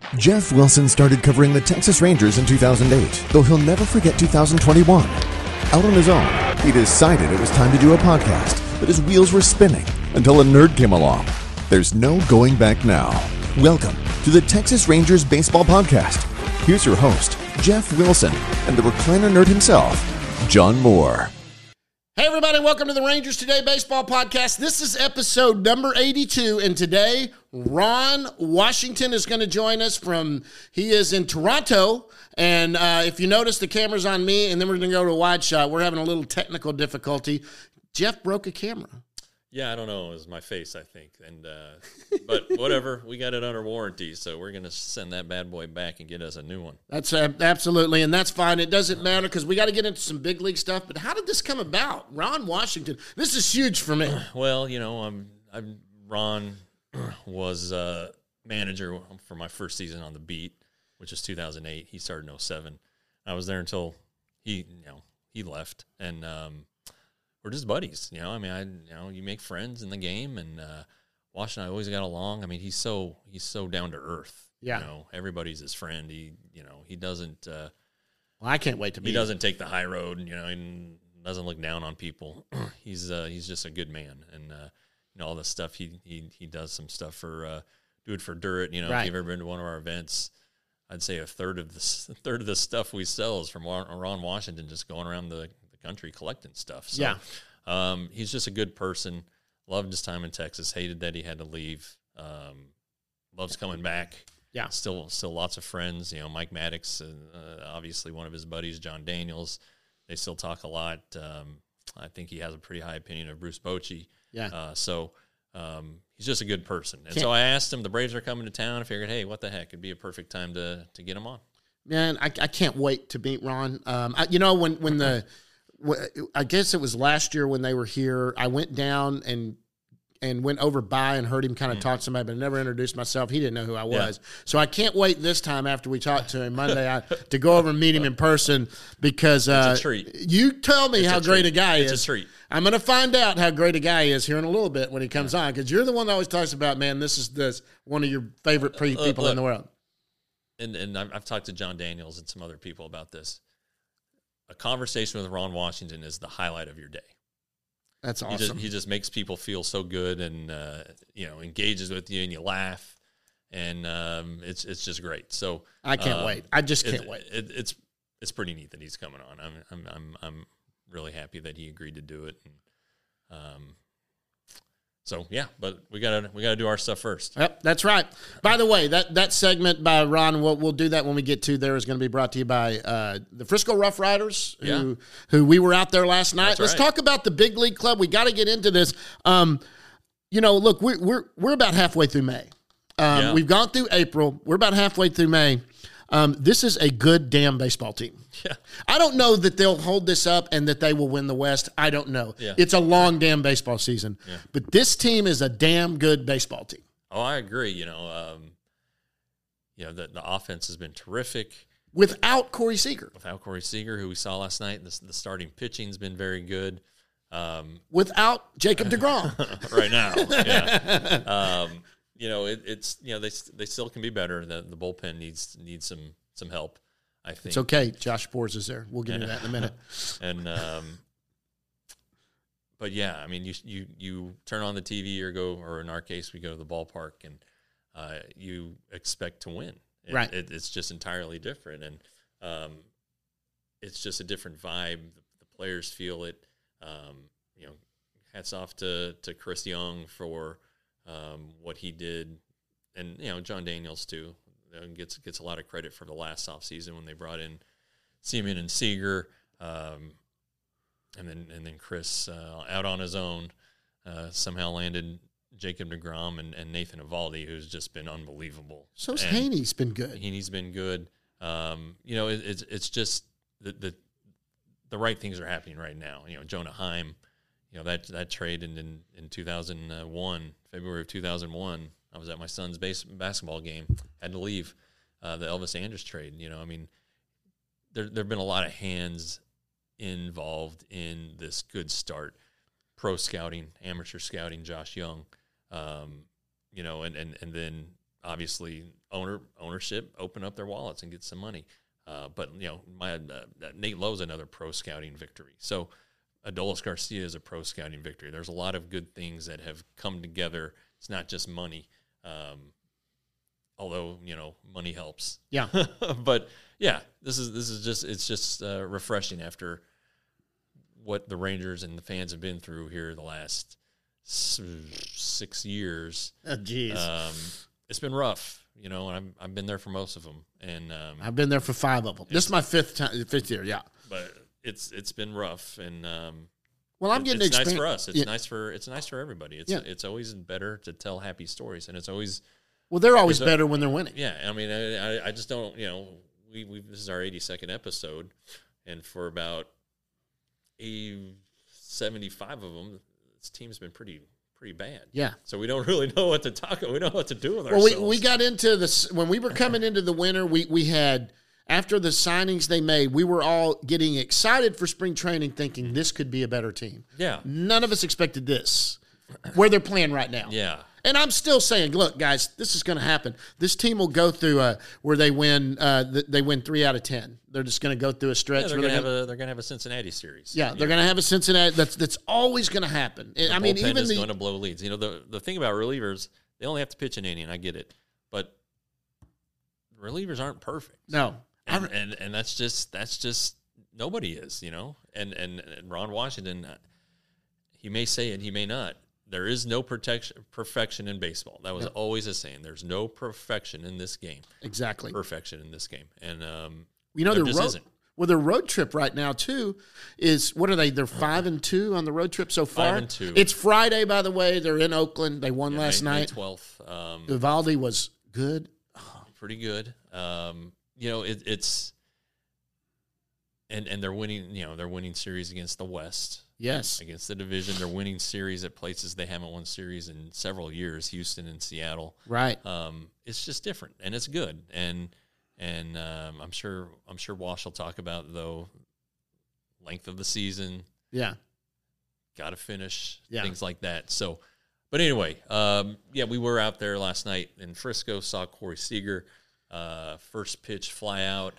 Jeff Wilson started covering the Texas Rangers in 2008, though he'll never forget 2021. Out on his own, he decided it was time to do a podcast, but his wheels were spinning until a nerd came along. There's no going back now. Welcome to the Texas Rangers Baseball Podcast. Here's your host, Jeff Wilson, and the recliner nerd himself, John Moore. Hey everybody, welcome to the Rangers Today Baseball Podcast. This is episode number 82, and today Ron Washington is going to join us he is in Toronto, and if you notice, the camera's on me, and then we're going to go to a wide shot. We're having a little technical difficulty. Jeff broke a camera. Yeah, I don't know. It was my face, I think. But whatever. We got it under warranty, so we're going to send that bad boy back and get us a new one. That's absolutely, and that's fine. It doesn't matter because we got to get into some big league stuff. But how did this come about? Ron Washington. This is huge for me. Well, you know, Ron was manager for my first season on the beat, which is 2008. He started in 2007. I was there until he left, and we're just buddies, you know. I mean, you make friends in the game, and Wash and I always got along. I mean, he's so down to earth. Yeah, you know, everybody's his friend. He doesn't. Well, I can't wait to meet. He doesn't take the high road, you know, and doesn't look down on people. He's just a good man, and all the stuff he does some stuff for Do It for Dirt. You know, right. If you've ever been to one of our events, I'd say a third of the stuff we sell is from Ron Washington, just going around the country collecting stuff. So, yeah. He's just a good person. Loved his time in Texas. Hated that he had to leave. Loves coming back. Yeah. Still lots of friends. You know, Mike Maddox, obviously one of his buddies, John Daniels. They still talk a lot. I think he has a pretty high opinion of Bruce Bochy. Yeah. He's just a good person. And so I asked him, the Braves are coming to town. I figured, hey, what the heck? It'd be a perfect time to get him on. Man, I can't wait to meet Ron. I guess it was last year when they were here, I went down and went over by and heard him kind of talk to somebody, but I never introduced myself. He didn't know who I was. Yeah. So I can't wait this time after we talk to him Monday to go over and meet him in person because it's a treat. You tell me how great a guy is. It's a treat. I'm going to find out how great a guy is here in a little bit when he comes on because you're the one that always talks about, man, this is one of your favorite people in the world. And I've talked to John Daniels and some other people about this. A conversation with Ron Washington is the highlight of your day. That's awesome. He just makes people feel so good and, engages with you and you laugh. And it's just great. So I can't wait. I just can't wait. It's pretty neat that he's coming on. I'm really happy that he agreed to do it. And, So yeah, but we gotta do our stuff first. Yep, that's right. By the way, that segment by Ron, we'll do that when we get to there, is going to be brought to you by the Frisco Rough Riders, who we were out there last night. That's Let's right. talk about the big league club. We got to get into this. Look, we're about halfway through May. We've gone through April. We're about halfway through May. This is a good damn baseball team. Yeah. I don't know that they'll hold this up and that they will win the West. I don't know. Yeah. It's a long damn baseball season. Yeah. But this team is a damn good baseball team. Oh, I agree. The offense has been terrific. Without Corey Seager. Without Corey Seager, who we saw last night, the starting pitching's been very good. Without Jacob deGrom. Right now, yeah. They still can be better. The bullpen needs some help, I think. It's okay. Josh Boers is there. We'll get into that in a minute. And but yeah, I mean, you turn on the TV or in our case, we go to the ballpark and you expect to win. Right. It's just entirely different, and it's just a different vibe. The players feel it. Hats off to Chris Young for what he did, and John Daniels too. Gets a lot of credit for the last offseason when they brought in Seaman and Seager, and then Chris out on his own somehow landed Jacob deGrom and Nathan Eovaldi, who's just been unbelievable. So's Haney's been good. Haney's been good. It's just the right things are happening right now. Jonah Heim, that trade in 2001, February of 2001. I was at my son's basketball game. Had to leave the Elvis Andrus trade. There've been a lot of hands involved in this good start. Pro scouting, amateur scouting, Josh Young, and then obviously ownership open up their wallets and get some money. But Nate Lowe's another pro scouting victory. So Adolis Garcia is a pro scouting victory. There's a lot of good things that have come together. It's not just money, although money helps. Yeah. But yeah, this is just refreshing after what the Rangers and the fans have been through here the last 6 years. Oh, geez. It's been rough, and I've been there for most of them, and I've been there for 5 of them. This is my fifth year. Yeah, but it's been rough, and well, I'm getting it's experience. nice for us. Yeah. It's nice for everybody. It's always better to tell happy stories, and it's always they're always better when they're winning. Yeah, I mean, I just don't. We this is our 82nd episode, and for about 75 of them, this team's been pretty bad. Yeah. So we don't really know what to talk about. We don't know what to do with ourselves. Well, we got into this when we were coming into the winter. We had, after the signings they made, we were all getting excited for spring training, thinking this could be a better team. Yeah. None of us expected this, where they're playing right now. Yeah. And I'm still saying, look, guys, this is going to happen. This team will go through where they win 3 out of 10. They're just going to go through a stretch. Yeah, they're going to have a Cincinnati series. Yeah, they're going to have a Cincinnati. That's always going to happen. And, I mean, even is going to blow leads. The thing about relievers, they only have to pitch an inning. I get it, but relievers aren't perfect. No, and that's just nobody is. And Ron Washington, he may say it, he may not. There is no perfection in baseball. That was always a saying. There's no perfection in this game. Exactly. Perfection in this game. And, their road trip right now, too, is, what are they? They're 5-2 on the road trip so far. 5-2. It's Friday, by the way. They're in Oakland. They won last night. May 12th. Eovaldi was good. Pretty good. It's and they're winning, they're winning series against the West. Yes. Against the division. They're winning series at places they haven't won series in several years, Houston and Seattle. Right. It's just different, and it's good. And I'm sure Wash will talk about, though, length of the season. Yeah. Got to finish, yeah. Things like that. So, but anyway, we were out there last night in Frisco, saw Corey Seager, first pitch fly out.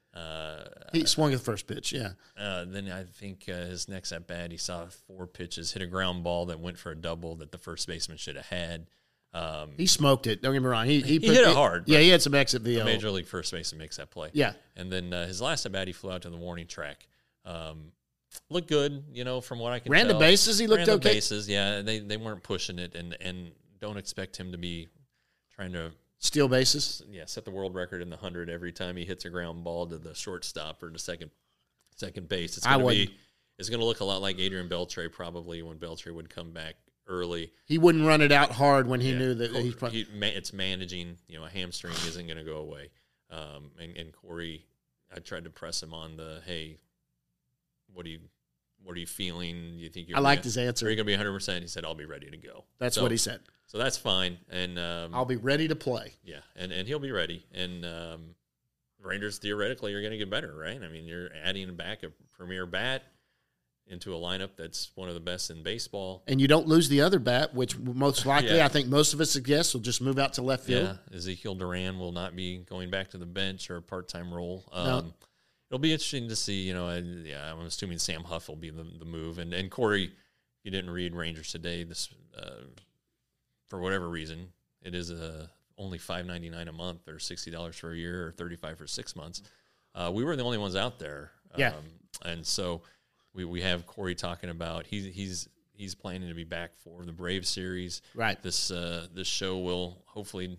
He swung at the first pitch, yeah. Then I think his next at bat, he saw 4 pitches, hit a ground ball that went for a double that the first baseman should have had. He smoked it. Don't get me wrong. He hit it hard. Yeah, he had some exit VO. The major league first baseman makes that play. Yeah. And then his last at bat, he flew out to the warning track. Looked good, from what I can tell. Ran the bases. He looked okay. Ran the bases, yeah. They weren't pushing it, and don't expect him to be trying to steal bases. Yeah, set the world record in the 100 every time he hits a ground ball to the shortstop or the second base. It's going to look a lot like Adrian Beltre probably when Beltre would come back early. He wouldn't run it out hard when he knew that he's probably it's managing. A hamstring isn't going to go away. And Corey, I tried to press him on the, hey, what are you feeling? You think I liked his answer. Are you going to be 100%? He said, I'll be ready to go. That's what he said. So that's fine. And I'll be ready to play. Yeah, and he'll be ready. And Rangers theoretically are going to get better, right? I mean, you're adding back a premier bat into a lineup that's one of the best in baseball. And you don't lose the other bat, which most likely, I think most of us guess, will just move out to left field. Yeah, Ezekiel Duran will not be going back to the bench or a part-time role. No. It'll be interesting to see, I'm assuming Sam Huff will be the move. And Corey, you didn't read Rangers Today this for whatever reason. It is only $5.99 a month or $60 for a year or $35 for 6 months. We were the only ones out there. Yeah. And so we have Corey talking about he's planning to be back for the Braves series. Right. This show will hopefully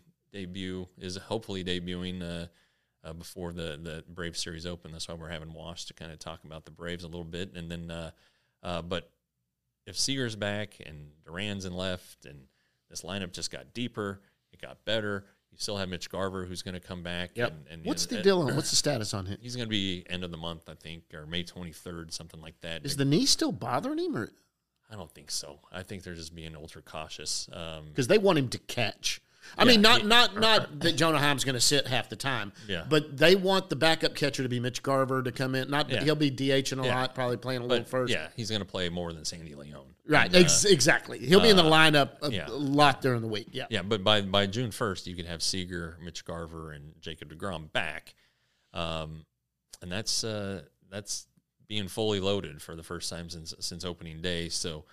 debuting before the Braves series open. That's why we're having Wash to kind of talk about the Braves a little bit. And then, but if Seager's back and Duran's in left and this lineup just got deeper, it got better. You still have Mitch Garver who's going to come back. Yep. And what's the deal on? What's the status on him? He's going to be end of the month, I think, or May 23rd, something like that. Is the knee still bothering him? Or I don't think so. I think they're just being ultra cautious. Because they want him to catch. I mean, not that Jonah Heim's going to sit half the time. Yeah. But they want the backup catcher to be Mitch Garver to come in. He'll be DHing a lot, probably playing a little first. Yeah, he's going to play more than Sandy Leon. Right. And, exactly. He'll be in the lineup a lot during the week. Yeah. Yeah, but by June 1st, you could have Seager, Mitch Garver, and Jacob deGrom back, and that's being fully loaded for the first time since opening day. So,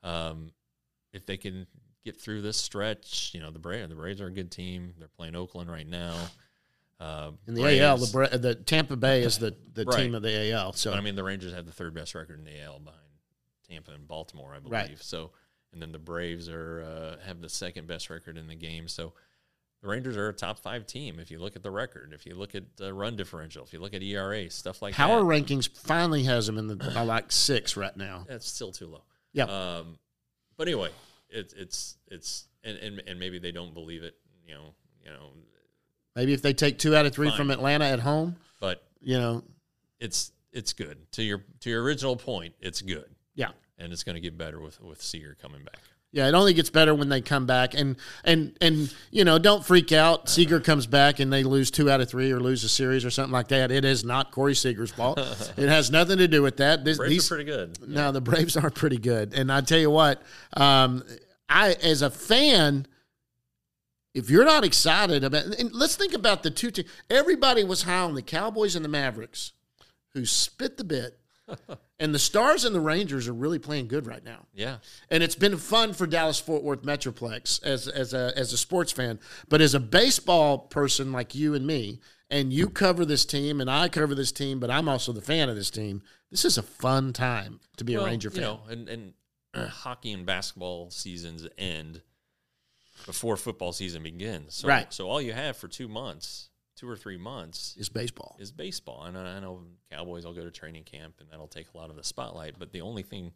if they can get through this stretch, the Braves are a good team. They're playing Oakland right now. In the Braves, AL, the Tampa Bay is the team of the AL. So but, I mean, the Rangers have the third best record in the AL behind Tampa and Baltimore, I believe. Right. So, and then the Braves have the second best record in the game. So, the Rangers are a top 5 team if you look at the record, if you look at run differential, if you look at ERA, stuff like Power that. Rankings finally has them in the 6 right now. That's still too low. Yeah. But anyway, it's and maybe they don't believe it. Maybe if they take 2 out of 3 from Atlanta at home, but it's good. To your original point, it's good. Yeah, and it's going to get better with Seager coming back. Yeah, it only gets better when they come back, and don't freak out. Seager comes back and they lose 2 out of 3 or lose a series or something like that. It is not Corey Seager's fault. It has nothing to do with that. Braves are pretty good. No, the Braves are pretty good, and I tell you what, I as a fan, if you're not excited about, and let's think about the two teams. Everybody was high on the Cowboys and the Mavericks, who spit the bit. And the Stars and the Rangers are really playing good right now. Yeah. And it's been fun for Dallas-Fort Worth Metroplex as a sports fan. But as a baseball person like you and me, and you cover this team and I cover this team, but I'm also the fan of this team, this is a fun time to be a Ranger fan. And hockey and basketball seasons end before football season begins. So, right. So all you have for 2 months, 2 or 3 months, is baseball. And I know Cowboys will go to training camp, and that'll take a lot of the spotlight. But the only thing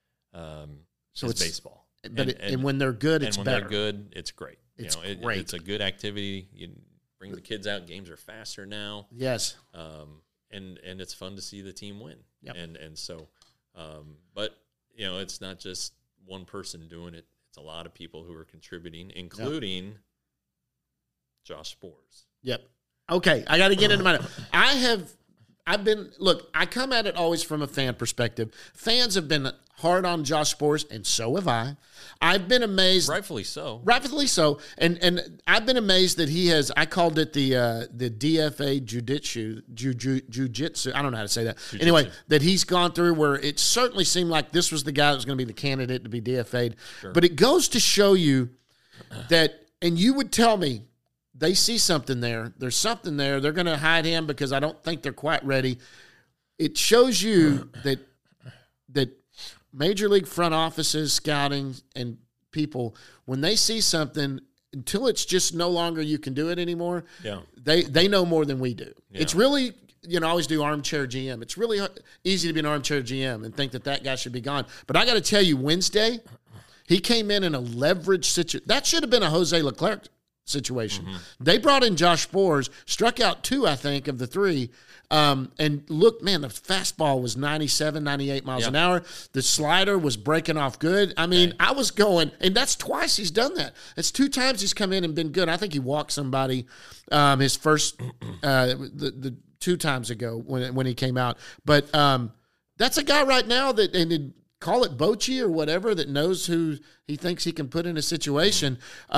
is baseball. But and when they're good, it's better. When they're good, it's great. It's great. It's a good activity. You bring the kids out. Games are faster now. Yes. And it's fun to see the team win. Yep. And so, but it's not just one person doing it. It's a lot of people who are contributing, including Josh Sborz. Yep. Okay, I got to get into my. I come at it always from a fan perspective. Fans have been hard on Josh Sborz, and so have I. I've been amazed. Rightfully so. And I've been amazed that he has. I called it the DFA jiu-jitsu. I don't know how to say that. Jiu-jitsu. Anyway, that he's gone through where it certainly seemed like this was the guy that was going to be the candidate to be DFA'd. Sure. But it goes to show you that, and you would tell me, they see something there. There's something there. They're going to hide him because I don't think they're quite ready. It shows you that Major League front offices, scouting, and people, when they see something, until it's just no longer you can do it anymore, they know more than we do. Yeah. It's really, I always do armchair GM. It's really easy to be an armchair GM and think that guy should be gone. But I got to tell you, Wednesday, he came in a leverage situation. That should have been a Jose Leclerc situation. Mm-hmm. They brought in Josh Sborz, struck out 2, I think, of the 3. And look, man, the fastball was 97, 98 miles an hour. The slider was breaking off good. I mean, I was going, and that's twice he's done that. It's 2 times he's come in and been good. I think he walked somebody his first, the 2 times ago when he came out. But that's a guy right now that, and call it Bochy or whatever, that knows who he thinks he can put in a situation.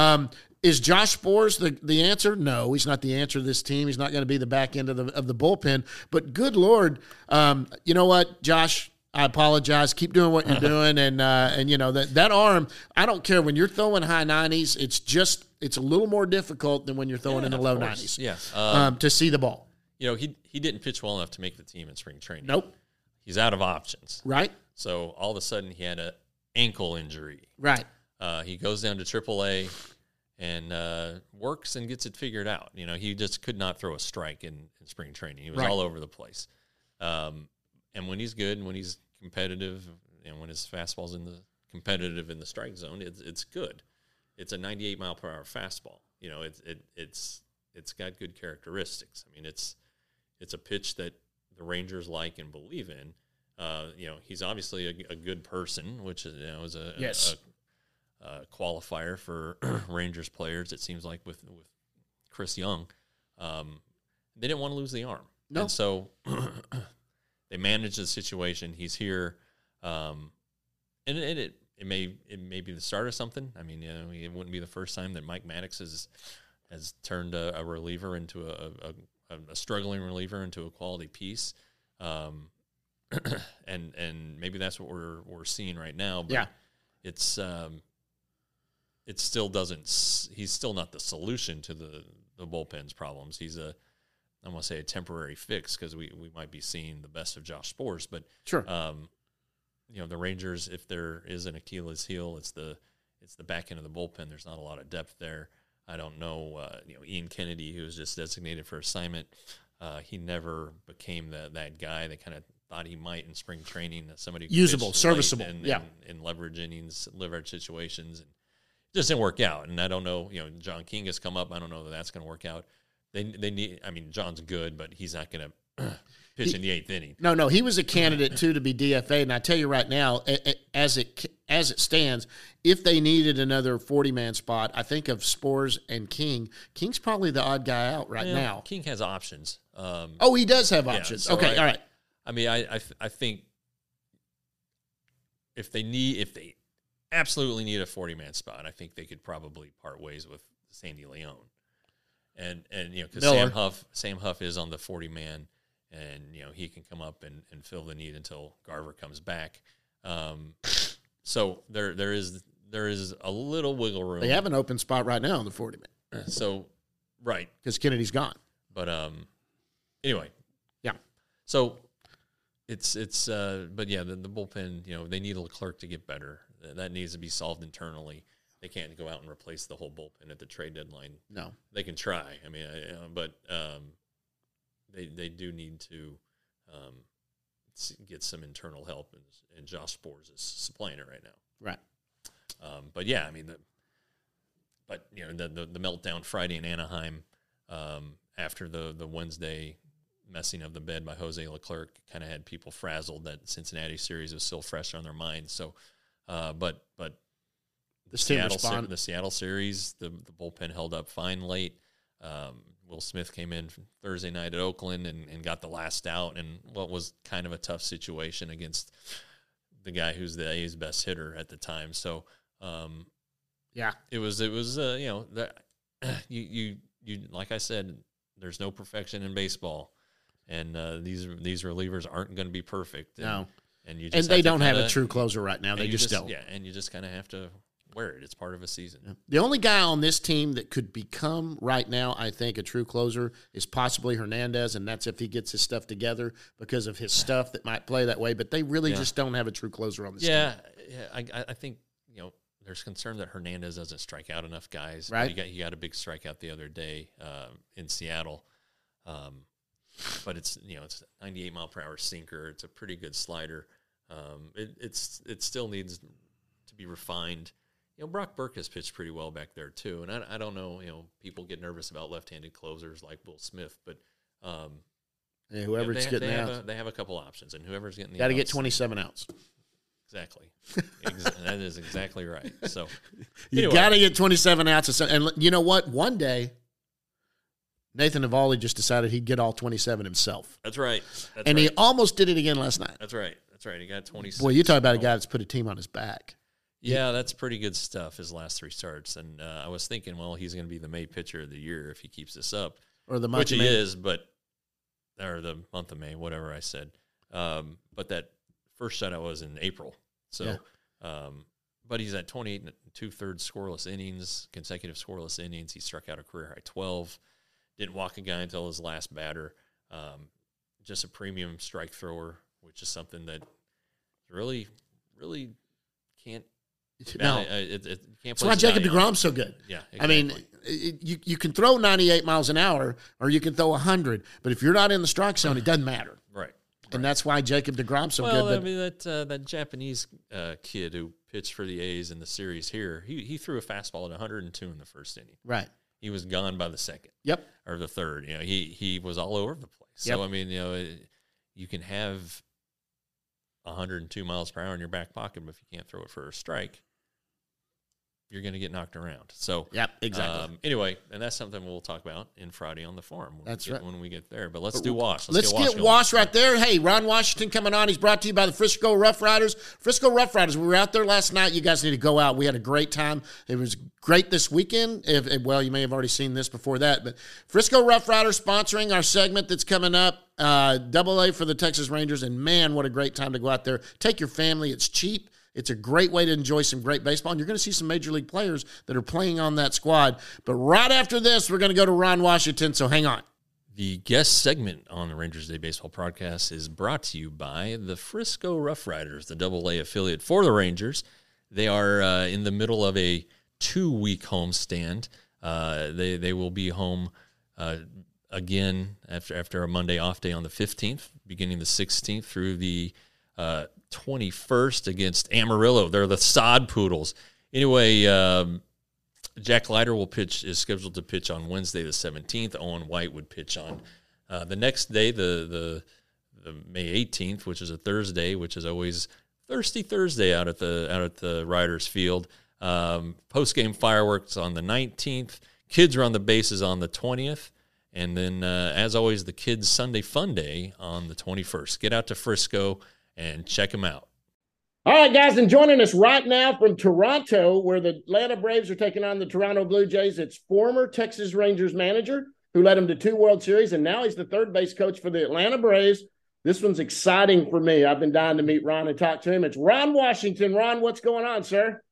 Is Josh Sborz the answer? No, he's not the answer to this team. He's not going to be the back end of the bullpen. But good Lord, you know what, Josh? I apologize. Keep doing what you're doing, and that arm. I don't care when you're throwing high 90s. It's a little more difficult than when you're throwing in the low 90s. Yeah, to see the ball. He didn't pitch well enough to make the team in spring training. Nope. He's out of options. Right. So all of a sudden he had an ankle injury. Right. He goes down to AAA. And works and gets it figured out. He just could not throw a strike in spring training. He was all over the place. And when he's good and when he's competitive, and when his fastball's competitive in the strike zone, it's good. It's a 98 mile per hour fastball. It's got good characteristics. I mean, it's a pitch that the Rangers like and believe in. He's obviously a good person, which is qualifier for Rangers players. It seems like with Chris Young, they didn't want to lose the arm, and so they managed the situation. He's here, and it may be the start of something. I mean, it wouldn't be the first time that Mike Maddox has turned a reliever into a struggling reliever into a quality piece, and maybe that's what we're seeing right now. But it's it still doesn't. He's still not the solution to the bullpen's problems. He's I want to say a temporary fix because we might be seeing the best of Josh Sborz, but sure. The Rangers, if there is an Achilles heel, it's the back end of the bullpen. There's not a lot of depth there. I don't know. Ian Kennedy, who was just designated for assignment, he never became that guy. They kind of thought he might in spring training. Somebody usable, serviceable, in leverage innings, leverage situations, and it just didn't work out. And I don't know. John King has come up. I don't know that that's going to work out. They need. I mean, John's good, but he's not going to pitch in the 8th inning. No, he was a candidate too to be DFA. And I tell you right now, as it stands, if they needed another 40-man spot, I think of Sborz and King. King's probably the odd guy out right now. King has options. He does have options. So okay, all right. I mean, I think if they absolutely need a 40-man spot, I think they could probably part ways with Sandy Leon. And because Sam Huff is on the 40-man, and he can come up and fill the need until Garver comes back. So there is a little wiggle room. They have an open spot right now on the 40-man. So right, because Kennedy's gone. But anyway, yeah. So it's but yeah, the bullpen. They need Leclerc to get better. That needs to be solved internally. They can't go out and replace the whole bullpen at the trade deadline. No, they can try. I mean, but they do need to get some internal help, and Josh Sborz is supplying it right now. Right. But yeah, I mean, the meltdown Friday in Anaheim after the Wednesday messing of the bed by Jose Leclerc kind of had people frazzled. That Cincinnati series was still fresh on their minds. So, but. The Seattle series, the bullpen held up fine late. Will Smith came in Thursday night at Oakland and got the last out in what was kind of a tough situation against the guy who's the A's best hitter at the time. So, it was that you like I said, there's no perfection in baseball, and these relievers aren't going to be perfect. And they don't have a true closer right now. They just don't. Yeah, and you just kind of have to wear it. It's part of a season. Yeah. The only guy on this team that could become right now, I think, a true closer is possibly Hernandez, and that's if he gets his stuff together because of his stuff that might play that way. But they really just don't have a true closer on this team. Yeah, I think there's concern that Hernandez doesn't strike out enough guys. Right. He got a big strikeout the other day in Seattle. But it's 98 mile per hour sinker. It's a pretty good slider. It still needs to be refined. Brock Burke has pitched pretty well back there too, and I don't know. People get nervous about left-handed closers like Will Smith, but whoever's getting out, they have a couple options, and whoever's getting got to get 27 outs. Exactly, that is exactly right. So you got to get 27 outs, and you know what? One day, Nathan Eovaldi just decided he'd get all 27 himself. That's right, he almost did it again last night. That's right. He got 27. Boy, you talk about a guy that's put a team on his back. Yeah, that's pretty good stuff, his last 3 starts. And I was thinking, well, he's going to be the May pitcher of the year if he keeps this up. Or the month of May. Which he is, or the month of May, whatever I said. But that first shutout was in April. So, but he's at 28 2/3 scoreless innings, consecutive scoreless innings. He struck out a career-high 12. Didn't walk a guy until his last batter. Just a premium strike thrower, which is something that really, really can't. No, it can't. That's why Jacob deGrom's so good. Yeah, exactly. I mean, you can throw 98 miles an hour or you can throw 100, but if you're not in the strike zone, it doesn't matter. Right. And that's why Jacob deGrom's so good. Well, I mean that Japanese kid who pitched for the A's in the series here, he threw a fastball at 102 in the first inning. Right. He was gone by the second. Yep. Or the third. He was all over the place. Yep. So I mean, you can have 102 miles per hour in your back pocket, but if you can't throw it for a strike, you're going to get knocked around. So, yep, exactly. Anyway, and that's something we'll talk about in Friday on the forum. When we get there. But let's do Wash. Let's get Wash right there. Hey, Ron Washington coming on. He's brought to you by the Frisco Rough Riders. Frisco Rough Riders, we were out there last night. You guys need to go out. We had a great time. It was great this weekend. Well, you may have already seen this before that, but Frisco Rough Riders sponsoring our segment that's coming up, AA for the Texas Rangers, and man, what a great time to go out there. Take your family. It's cheap. It's a great way to enjoy some great baseball, and you're going to see some Major League players that are playing on that squad. But right after this, we're going to go to Ron Washington, so hang on. The guest segment on the Rangers Day Baseball podcast is brought to you by the Frisco Rough Riders, the AA affiliate for the Rangers. They are in the middle of a 2-week homestand. They will be home again after a Monday off day on the 15th, beginning the 16th through the 21st against Amarillo. They're the Sod Poodles. Anyway, Jack Leiter is scheduled to pitch on Wednesday the 17th. Owen White would pitch on the next day, the May 18th, which is a Thursday, which is always Thirsty Thursday out at the Riders Field. Post-game fireworks on the 19th. Kids are on the bases on the 20th. And then, as always, the Kids Sunday Fun Day on the 21st. Get out to Frisco and check them out. All right, guys, and joining us right now from Toronto, where the Atlanta Braves are taking on the Toronto Blue Jays, it's former Texas Rangers manager who led them to 2 World Series, and now he's the third base coach for the Atlanta Braves. This one's exciting for me. I've been dying to meet Ron and talk to him. It's Ron Washington. Ron, what's going on, sir?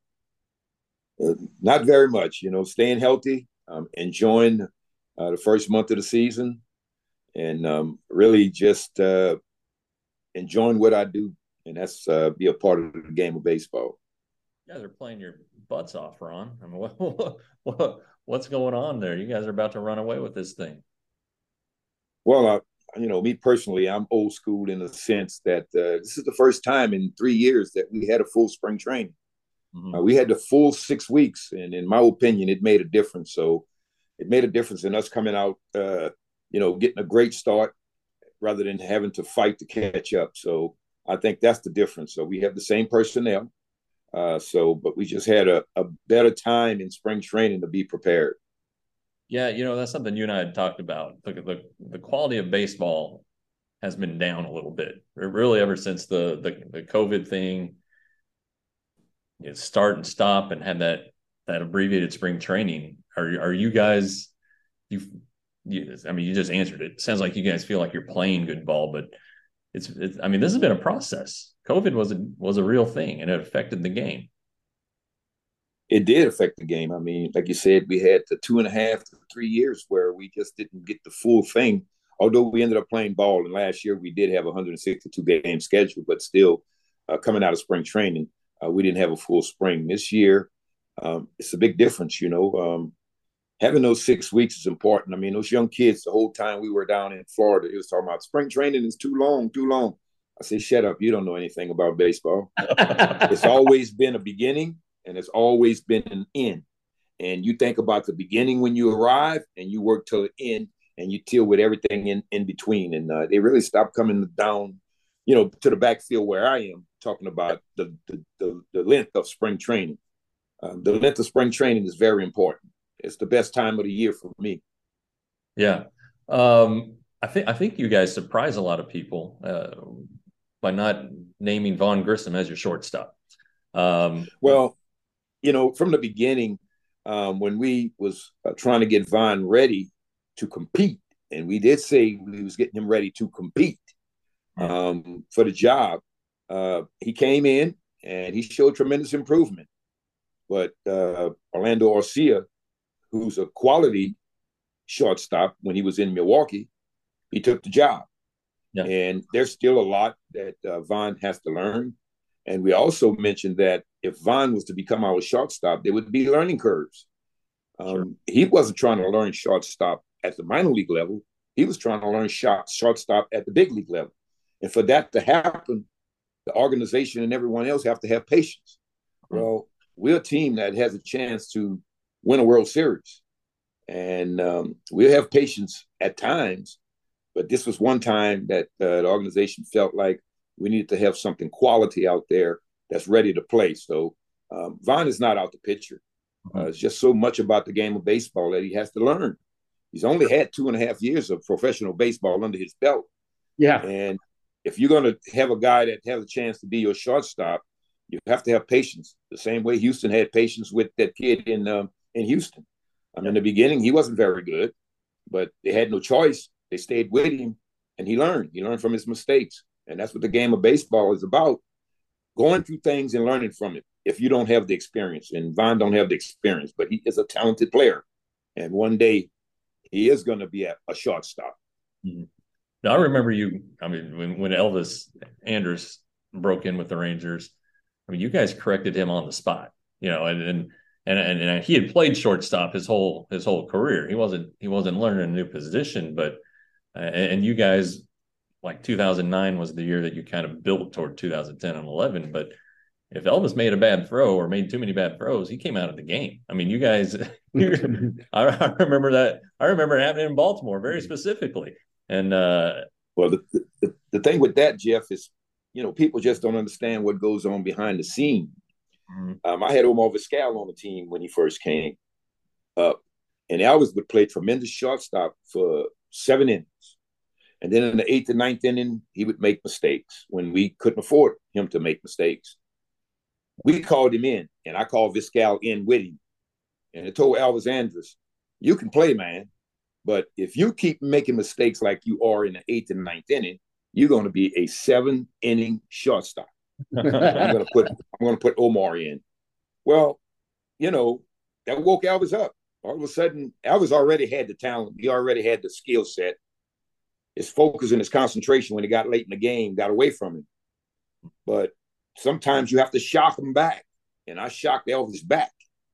Not very much, staying healthy, enjoying the first month of the season, and really just enjoying what I do, and that's be a part of the game of baseball. You guys are playing your butts off, Ron. I mean, what's going on there? You guys are about to run away with this thing. Well, me personally, I'm old school in the sense that this is the first time in 3 years that we had a full spring training. Mm-hmm. We had the full 6 weeks, and in my opinion, it made a difference. So it made a difference in us coming out, getting a great start rather than having to fight to catch up. So I think that's the difference. So we have the same personnel, but we just had a better time in spring training to be prepared. Yeah, that's something you and I had talked about. The quality of baseball has been down a little bit, really ever since the COVID thing. Start and stop and had that abbreviated spring training. Are you guys? You just answered it. It sounds like you guys feel like you're playing good ball, but it's. This has been a process. COVID was a real thing, and it affected the game. It did affect the game. Like you said, we had the 2.5 to 3 years where we just didn't get the full thing. Although we ended up playing ball, and last year we did have a 162 game schedule, but still, coming out of spring training, we didn't have a full spring. This year, it's a big difference. Having those 6 weeks is important. Those young kids, the whole time we were down in Florida, it was talking about spring training is too long. I said, shut up. You don't know anything about baseball. It's always been a beginning, and it's always been an end. And you think about the beginning when you arrive, and you work till the end, and you deal with everything in between. And they really stopped coming down, to the backfield where I am, talking about the length of spring training. The length of spring training is very important. It's the best time of the year for me. Yeah. I think you guys surprise a lot of people by not naming Vaughn Grissom as your shortstop. From the beginning, when we was trying to get Vaughn ready to compete, and we did say we was getting him ready to compete for the job, he came in and he showed tremendous improvement. But Orlando Arcia, who's a quality shortstop when he was in Milwaukee, he took the job. Yeah. And there's still a lot that Vaughn has to learn. And we also mentioned that if Vaughn was to become our shortstop, there would be learning curves. He wasn't trying to learn shortstop at the minor league level. He was trying to learn shortstop at the big league level. And for that to happen, the organization and everyone else have to have patience. Well, we're a team that has a chance to win a World Series. And we'll have patience at times. But this was one time that the organization felt like we needed to have something quality out there that's ready to play. So Vaughn is not out the picture. It's just so much about the game of baseball that he has to learn. He's only had 2.5 years of professional baseball under his belt. Yeah. And if you're going to have a guy that has a chance to be your shortstop, you have to have patience. The same way Houston had patience with that kid in Houston. In the beginning, he wasn't very good, but they had no choice. They stayed with him, and he learned. He learned from his mistakes. And that's what the game of baseball is about, going through things and learning from it if you don't have the experience. And Vaughn don't have the experience, but he is a talented player. And one day he is going to be a shortstop. Mm-hmm. Now, I remember when Elvis Andrus broke in with the Rangers, you guys corrected him on the spot, and he had played shortstop his whole career. He wasn't learning a new position, but and you guys, like 2009 was the year that you kind of built toward 2010 and 11. But if Elvis made a bad throw or made too many bad throws, he came out of the game. You guys, I remember that. I remember it happening in Baltimore very specifically. And well, the thing with that, Jeff, is people just don't understand what goes on behind the scene. Mm-hmm. I had Omar Vizquel on the team when he first came up, and Elvis would play tremendous shortstop for 7 innings. And then in the 8th and 9th inning, he would make mistakes when we couldn't afford him to make mistakes. We called him in, and I called Vizquel in with him. And I told Elvis Andrus, you can play, man, but if you keep making mistakes like you are in the 8th and 9th inning, you're going to be a 7-inning shortstop. I'm going to put Omar in. Well, that woke Elvis up. All of a sudden, Elvis already had the talent. He already had the skill set. His focus and his concentration when he got late in the game got away from him. But sometimes you have to shock him back. And I shocked Elvis back.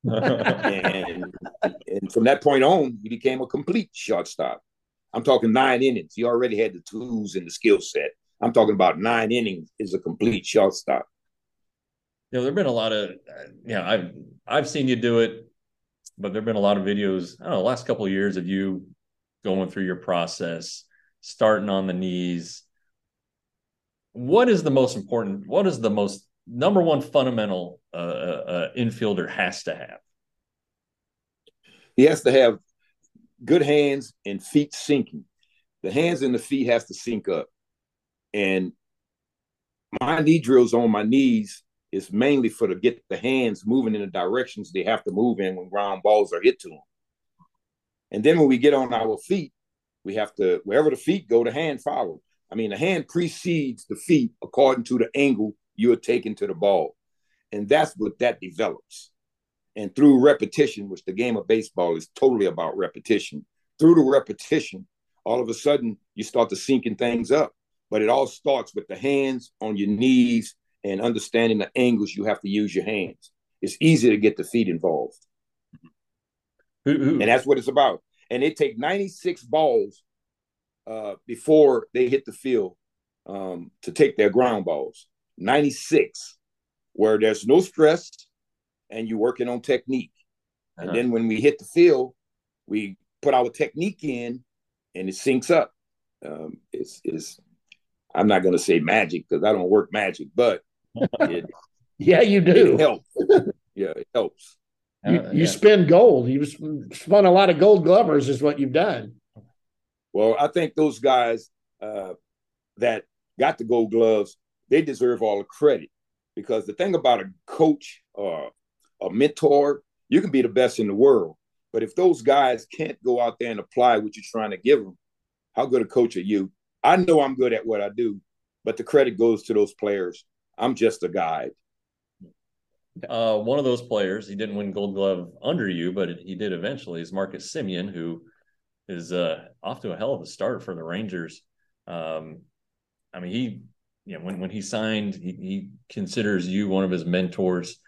and from that point on, he became a complete shortstop. I'm talking 9 innings. He already had the tools and the skill set. I'm talking about 9 innings is a complete shortstop. There've been a lot of, I've seen you do it, but there've been a lot of videos, I don't know, the last couple of years of you going through your process, starting on the knees. What is the most important? What is the most number one fundamental infielder has to have? He has to have good hands and feet sinking. The hands and the feet has to sync up. And my knee drills on my knees is mainly to get the hands moving in the directions they have to move in when ground balls are hit to them. And then when we get on our feet, we have to, wherever the feet go, the hand follows. The hand precedes the feet according to the angle you are taking to the ball. And that's what that develops. And through repetition, which the game of baseball is totally about repetition, through the repetition, all of a sudden you start to syncing things up. But it all starts with the hands on your knees and understanding the angles you have to use your hands. It's easy to get the feet involved. And that's what it's about. And they take 96 balls before they hit the field to take their ground balls. 96, where there's no stress and you're working on technique. And then when we hit the field, we put our technique in and it syncs up. I'm not going to say magic because I don't work magic, but yeah, you do. It helps. Yeah, it helps. You spin gold. You've spun a lot of gold glovers is what you've done. Well, I think those guys that got the gold gloves, they deserve all the credit, because the thing about a coach or a mentor, you can be the best in the world, but if those guys can't go out there and apply what you're trying to give them, how good a coach are you? I know I'm good at what I do, but the credit goes to those players. I'm just a guide. One of those players, he didn't win Gold Glove under you, but he did eventually, is Marcus Semien, who is off to a hell of a start for the Rangers. When he signed, he considers you one of his mentors.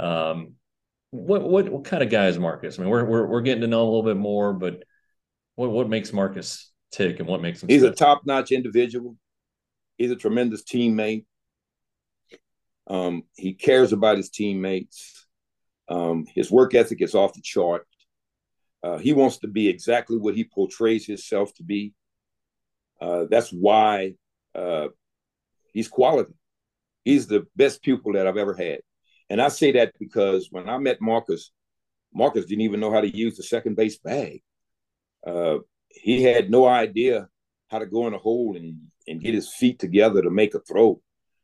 What kind of guy is Marcus? We're getting to know a little bit more, but what makes Marcus tick and what makes him? He's a top-notch individual. He's a tremendous teammate. He cares about his teammates. His work ethic is off the chart. He wants to be exactly what he portrays himself to be. That's why he's quality. He's the best pupil that I've ever had. And I say that because when I met Marcus, Marcus didn't even know how to use the second base bag. He had no idea how to go in a hole and get his feet together to make a throw.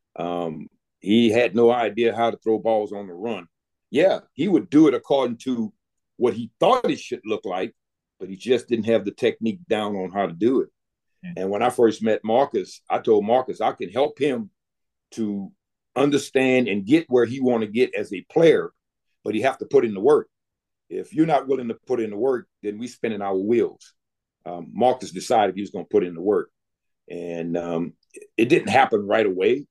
He had no idea how to throw balls on the run. Yeah, he would do it according to what he thought it should look like, but he just didn't have the technique down on how to do it. And when I first met Marcus, I told Marcus I could help him to understand and get where he want to get as a player, but he have to put in the work. If you're not willing to put in the work, then we spinning our wheels. Marcus decided he was going to put in the work, and it didn't happen right away.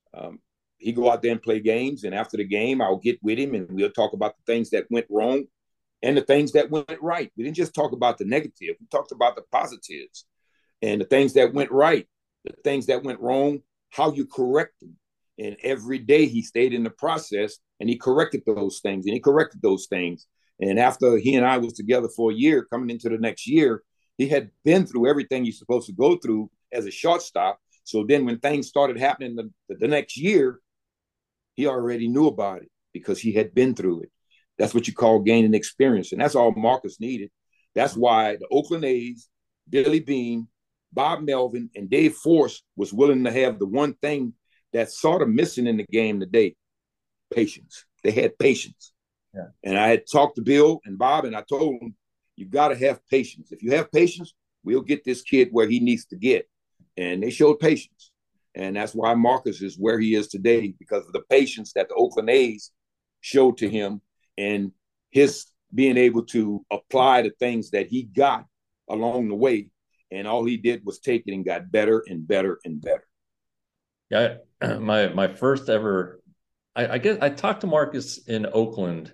He go out there and play games, and after the game, I'll get with him and we'll talk about the things that went wrong and the things that went right. We didn't just talk about the negative; we talked about the positives. And the things that went right, the things that went wrong, how you correct them. And every day he stayed in the process and he corrected those things and he corrected those things. And after he and I was together for a year, coming into the next year, he had been through everything you're supposed to go through as a shortstop. So then when things started happening the next year, he already knew about it because he had been through it. That's what you call gaining experience. And that's all Marcus needed. That's why the Oakland A's, Billy Beane, Bob Melvin, and Dave Force was willing to have the one thing that's sort of missing in the game today, patience. They had patience. Yeah. And I had talked to Bill and Bob, and I told them, you got to have patience. If you have patience, we'll get this kid where he needs to get. And they showed patience. And that's why Marcus is where he is today, because of the patience that the Oakland A's showed to him and his being able to apply the things that he got along the way. And all he did was take it and got better and better and better. Yeah, my first ever, I guess I talked to Marcus in Oakland,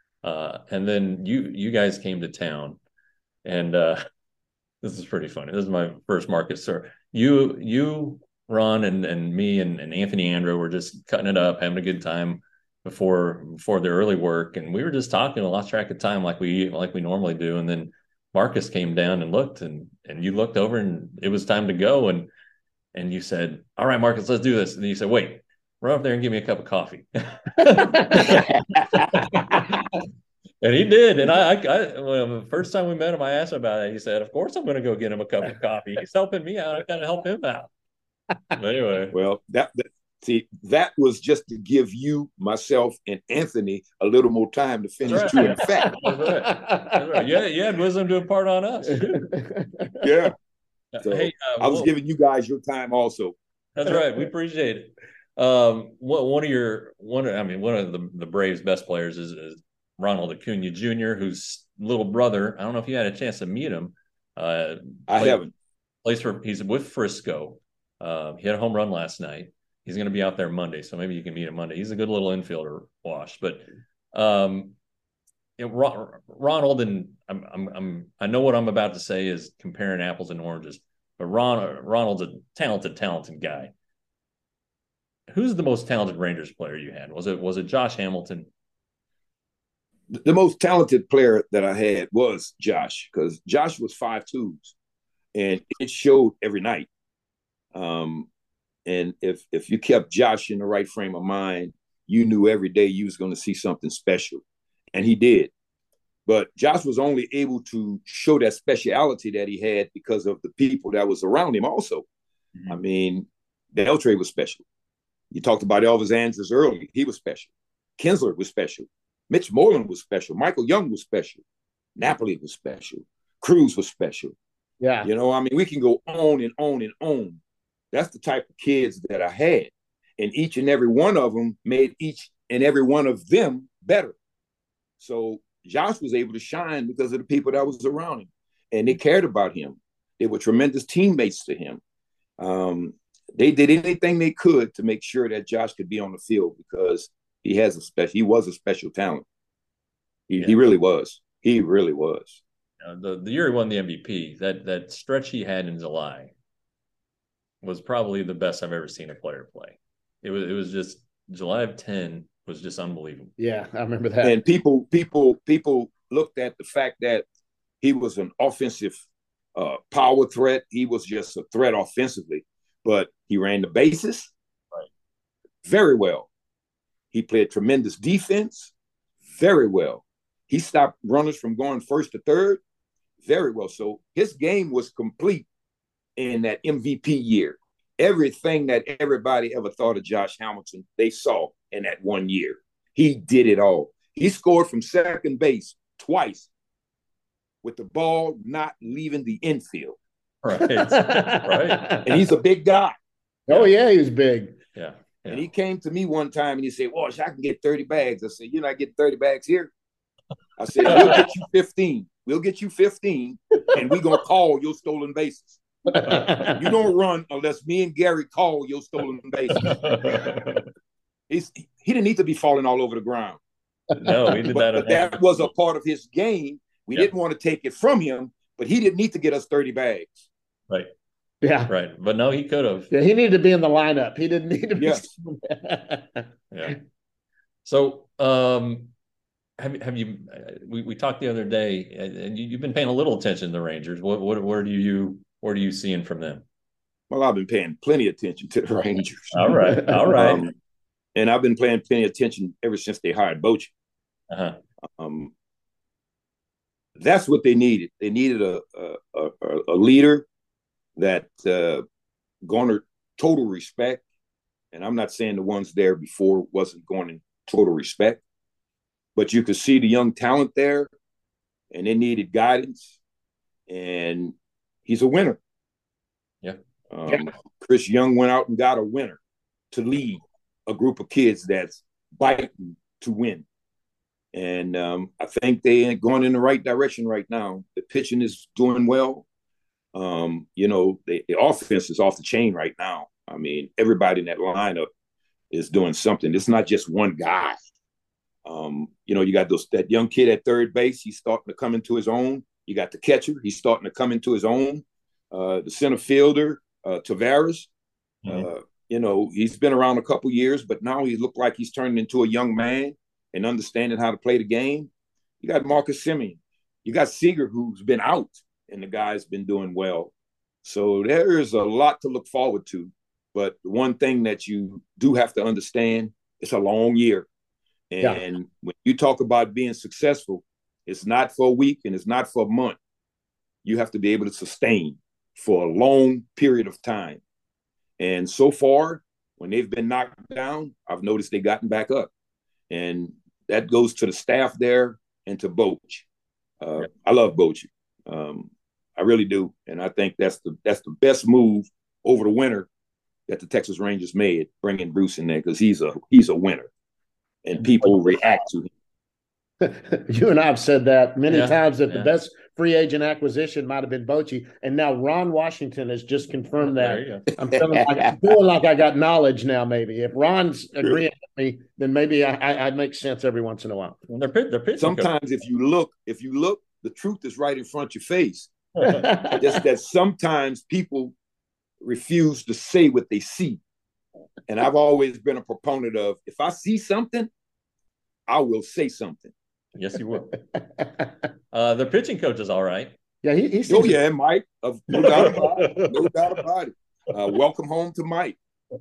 and then you guys came to town, and this is pretty funny. This is my first Marcus, sir. You, Ron, and me and Anthony Andrew were just cutting it up, having a good time before the early work, and we were just talking, lost track of time like we normally do, and then Marcus came down and looked, and you looked over, and it was time to go, and you said, "All right, Marcus, let's do this." And you said, "Wait, run up there and give me a cup of coffee." And he did. And well, the first time we met him, I asked him about it. He said, "Of course, I'm going to go get him a cup of coffee. He's helping me out. I got to help him out." But anyway, well, that was just to give you, myself, and Anthony a little more time to finish chewing the fat. That's right. Yeah, you had wisdom to impart on us. Yeah. So hey, I was giving you guys your time also. That's right. We appreciate it. One of the Braves' best players is Ronald Acuna Jr., whose little brother. I don't know if you had a chance to meet him. I haven't. He's with Frisco. He had a home run last night. He's going to be out there Monday, so maybe you can meet him Monday. He's a good little infielder, Wash. But Ronald, and I know what I'm about to say is comparing apples and oranges, but Ronald's a talented guy. Who's the most talented Rangers player you had? Was it Josh Hamilton? The most talented player that I had was Josh, because Josh was 5'2", and it showed every night. And if you kept Josh in the right frame of mind, you knew every day you was going to see something special. And he did. But Josh was only able to show that speciality that he had because of the people that was around him also. Mm-hmm. I mean, Beltre was special. You talked about Elvis Andrus earlier. He was special. Kinsler was special. Mitch Moreland was special. Michael Young was special. Napoli was special. Cruz was special. Yeah. You know, I mean, we can go on and on and on. That's the type of kids that I had. And each and every one of them made each and every one of them better. So Josh was able to shine because of the people that was around him. And they cared about him. They were tremendous teammates to him. They did anything they could to make sure that Josh could be on the field because he was a special talent. He really was. He really was. The year he won the MVP, that stretch he had in July was probably the best I've ever seen a player play. It was just July of 10 was just unbelievable. Yeah, I remember that. And people looked at the fact that he was an offensive power threat. He was just a threat offensively, but he ran the bases very well. He played tremendous defense very well. He stopped runners from going first to third very well. So his game was complete in that MVP year. Everything that everybody ever thought of Josh Hamilton, they saw in that 1 year. He did it all. He scored from second base twice with the ball not leaving the infield. Right. Right. And he's a big guy. Oh, yeah, he was big. Yeah. And he came to me one time and he said, "Wash, I can get 30 bags." I said, "You're not getting 30 bags here." I said, "We'll get you 15. We'll get you 15, and we're going to call your stolen bases. You don't run unless me and Gary call your stolen bases." He didn't need to be falling all over the ground. No, he did that. But that was a part of his game. We didn't want to take it from him, but he didn't need to get us 30 bags. Right. Yeah. Right. But no, he could have. Yeah, he needed to be in the lineup. He didn't need to be. Yes. Yeah. So, have you? We talked the other day, and you've been paying a little attention to the Rangers. What are you seeing from them? Well, I've been paying plenty of attention to the Rangers. All right. And I've been paying plenty of attention ever since they hired Bochy. That's what they needed. They needed a leader that garnered total respect. And I'm not saying the ones there before wasn't garnering total respect, but you could see the young talent there, and they needed guidance. And he's a winner. Yeah. Chris Young went out and got a winner to lead a group of kids that's biting to win. And I think they ain't going in the right direction right now. The pitching is doing well. The offense is off the chain right now. I mean, everybody in that lineup is doing something. It's not just one guy. You got that young kid at third base. He's starting to come into his own. You got the catcher. He's starting to come into his own. The center fielder, Tavares. Mm-hmm. He's been around a couple years, but now he looked like he's turning into a young man and understanding how to play the game. You got Marcus Semien. You got Seager, who's been out, and the guy's been doing well. So there is a lot to look forward to. But the one thing that you do have to understand, it's a long year. And when you talk about being successful, it's not for a week and it's not for a month. You have to be able to sustain for a long period of time. And so far, when they've been knocked down, I've noticed they've gotten back up. And that goes to the staff there and to Bochy. I love Bochy. I really do. And I think that's the best move over the winter that the Texas Rangers made, bringing Bruce in there, because he's a winner. And people react to him. You and I have said that many times that the best free agent acquisition might have been Bochy, and now Ron Washington has just confirmed that. I'm feeling like I got knowledge now. Maybe if Ron's agreeing with me, then maybe I make sense every once in a while. They're pitching. Sometimes if you look, the truth is right in front of your face. Just that sometimes people refuse to say what they see, and I've always been a proponent of, if I see something, I will say something. Yes, you will. The pitching coach is all right. Yeah, he's. Oh yeah, Mike. No doubt about it. No doubt about it. Welcome home to Mike.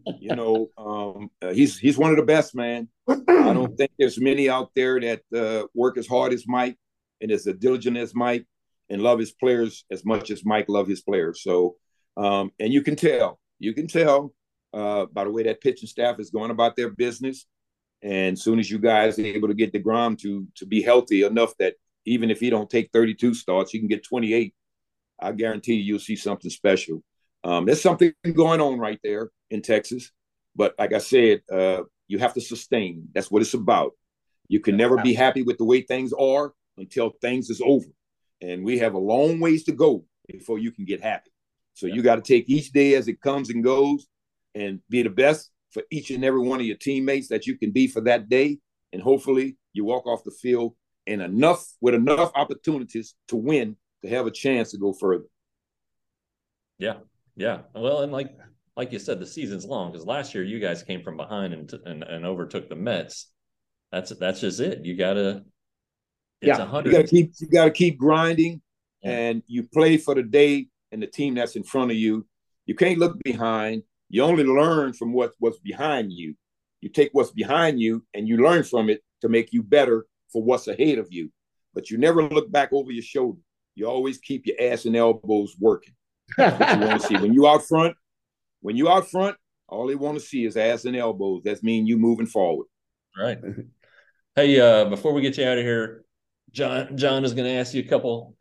He's one of the best, man. I don't think there's many out there that work as hard as Mike and as diligent as Mike and love his players as much as Mike loved his players. So, and you can tell by the way that pitching staff is going about their business. And as soon as you guys are able to get DeGrom to be healthy enough that even if he don't take 32 starts, he can get 28, I guarantee you'll see something special. There's something going on right there in Texas. But like I said, you have to sustain. That's what it's about. You can never be happy with the way things are until things is over. And we have a long ways to go before you can get happy. So you got to take each day as it comes and goes and be the best for each and every one of your teammates that you can be for that day. And hopefully you walk off the field with enough opportunities to win, to have a chance to go further. Yeah. Yeah. Well, and like you said, the season's long, because last year you guys came from behind and overtook the Mets. That's just it. You gotta, it's 100. You gotta keep grinding, and you play for the day and the team that's in front of you. You can't look behind. You only learn from what's behind you. You take what's behind you and you learn from it to make you better for what's ahead of you. but you never look back over your shoulder. You always keep your ass and elbows working. That's what you want to see. When you out front, all they want to see is ass and elbows. That means you moving forward. Right. Hey, before we get you out of here, John is going to ask you a couple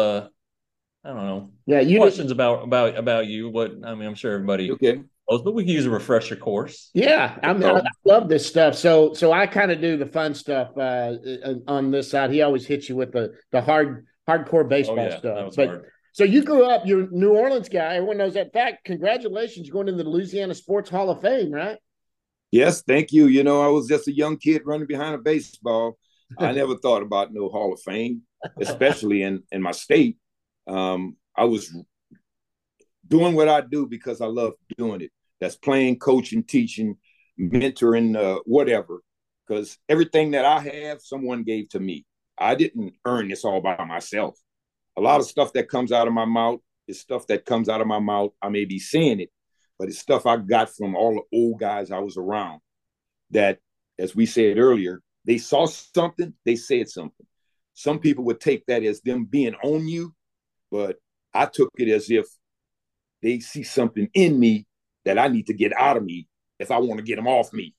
I don't know. Questions about you. I'm sure everybody knows, but we can use a refresher course. Yeah, I love this stuff. So I kind of do the fun stuff on this side. He always hits you with the hardcore baseball stuff. Hard. So you grew up, you're a New Orleans guy. Everyone knows that. In fact, congratulations, you're going into the Louisiana Sports Hall of Fame, right? Yes, thank you. I was just a young kid running behind a baseball. I never thought about no Hall of Fame, especially in my state. I was doing what I do because I love doing it. That's playing, coaching, teaching, mentoring, whatever. Because everything that I have, someone gave to me. I didn't earn this all by myself. A lot of stuff that comes out of my mouth is stuff that comes out of my mouth. I may be saying it, but it's stuff I got from all the old guys I was around that, as we said earlier, they saw something, they said something. Some people would take that as them being on you, but I took it as if they see something in me that I need to get out of me if I want to get them off me.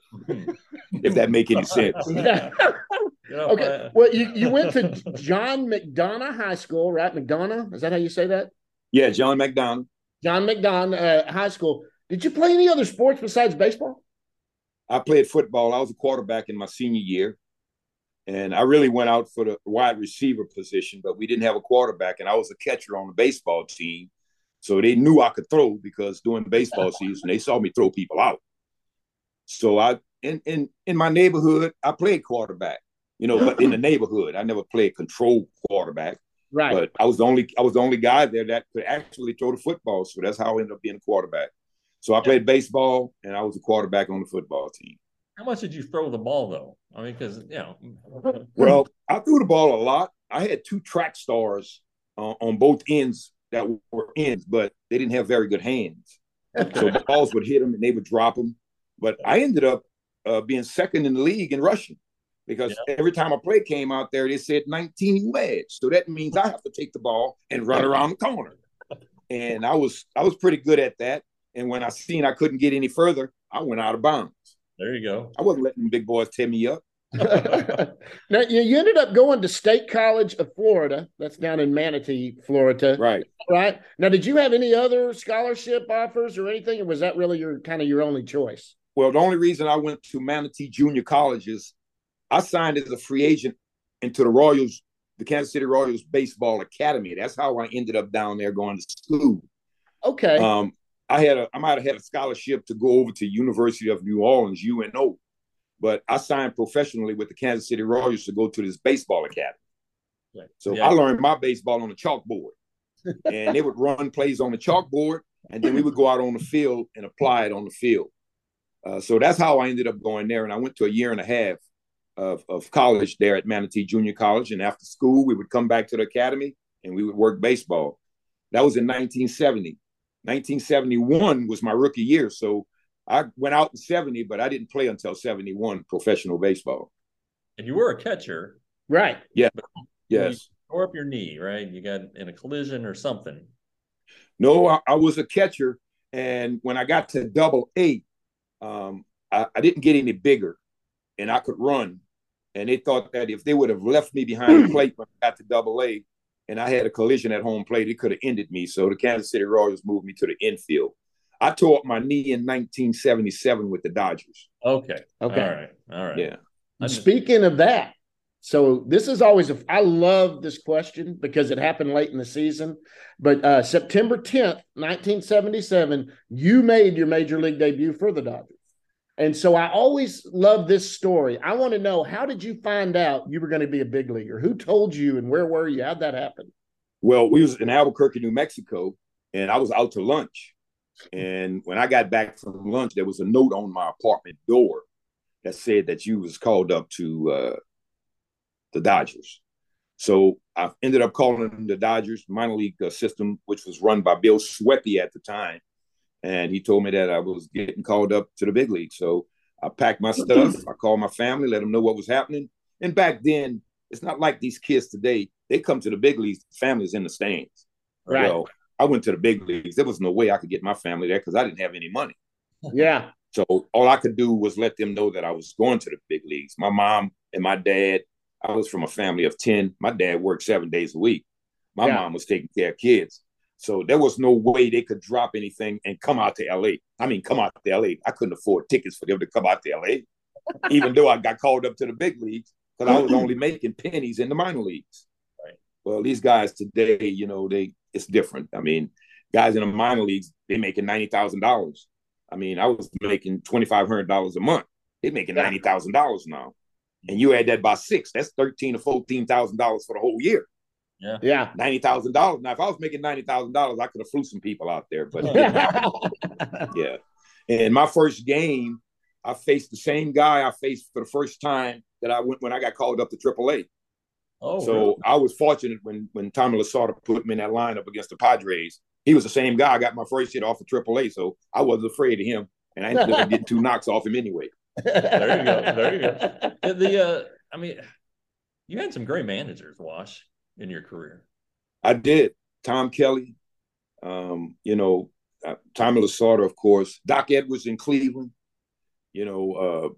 If that make any sense. Okay. Well, you went to John McDonough High School, right? McDonough? Is that how you say that? Yeah, John McDonough. John McDonough High School. Did you play any other sports besides baseball? I played football. I was a quarterback in my senior year. And I really went out for the wide receiver position, but we didn't have a quarterback, and I was a catcher on the baseball team. So they knew I could throw because during the baseball season, they saw me throw people out. So in my neighborhood, I played quarterback, but in the neighborhood, I never played control quarterback. Right. But I was the only guy there that could actually throw the football. So that's how I ended up being a quarterback. So I played baseball, and I was a quarterback on the football team. How much did you throw the ball, though? I mean, because, Well, I threw the ball a lot. I had 2 track stars on both ends that were ends, but they didn't have very good hands. So balls would hit them and they would drop them. But I ended up being second in the league in rushing because every time a play came out there, they said 19 wedge. So that means I have to take the ball and run around the corner. And I was pretty good at that. And when I seen I couldn't get any further, I went out of bounds. There you go. I wasn't letting big boys tear me up. Now, you ended up going to State College of Florida. That's down in Manatee, Florida. Right. Right. Now, did you have any other scholarship offers or anything, or was that really your only choice? Well, the only reason I went to Manatee Junior College is I signed as a free agent into the Kansas City Royals Baseball Academy. That's how I ended up down there going to school. Okay. I might have had a scholarship to go over to University of New Orleans, UNO, but I signed professionally with the Kansas City Royals to go to this baseball academy. Right. So I learned my baseball on the chalkboard, and they would run plays on the chalkboard, and then we would go out on the field and apply it on the field. So that's how I ended up going there, and I went to a year and a half of college there at Manatee Junior College, and after school, we would come back to the academy, and we would work baseball. That was in 1970. 1971 was my rookie year, so I went out in 70, but I didn't play until 71 professional baseball. And you were a catcher. Right. Yeah. Yes. You tore up your knee, right? You got in a collision or something. No, I was a catcher, and when I got to AA, I didn't get any bigger, and I could run. And they thought that if they would have left me behind the plate when I got to AA, and I had a collision at home plate, it could have ended me. So the Kansas City Royals moved me to the infield. I tore up my knee in 1977 with the Dodgers. Okay. All right. Yeah. Speaking of that, so this is always I love this question because it happened late in the season. But September 10th, 1977, you made your major league debut for the Dodgers. And so I always love this story. I want to know, how did you find out you were going to be a big leaguer? Who told you and where were you? How'd that happen? Well, we was in Albuquerque, New Mexico, and I was out to lunch. And when I got back from lunch, there was a note on my apartment door that said that you was called up to the Dodgers. So I ended up calling the Dodgers minor league system, which was run by Bill Sweppy at the time. And he told me that I was getting called up to the big league. So I packed my stuff. I called my family, let them know what was happening. And back then, It's not like these kids today. They come to the big leagues, families in the stands. Right. Well, I went to the big leagues. There was no way I could get my family there because I didn't have any money. Yeah. So all I could do was let them know that I was going to the big leagues. My mom and my dad, I was from a family of 10. My dad worked 7 days a week. My mom was taking care of kids. So there was no way they could drop anything and come out to LA. I mean, come out to LA. I couldn't afford tickets for them to come out to LA, even though I got called up to the big leagues because I was only making pennies in the minor leagues. Right. Well, these guys today, you know, it's different. I mean, guys in the minor leagues, they making $90,000. I mean, I was making $2,500 a month. They're making $90,000 now. And you add that by 6, that's $13,000 to $14,000 for the whole year. Yeah. $90,000. Now, if I was making $90,000, I could have flew some people out there, but yeah. And my first game, I faced the same guy I faced for the first time that I went when I got called up to AAA. Oh, so really? I was fortunate when Tommy Lasorda put me in that lineup against the Padres. He was the same guy. I got my first hit off of AAA, so I wasn't afraid of him, and I ended up getting 2 knocks off him anyway. There you go. There you go. I mean, you had some great managers, Wash, in your career. I did. Tom Kelly, you know, Tommy Lasorda, of course. Doc Edwards in Cleveland. You know,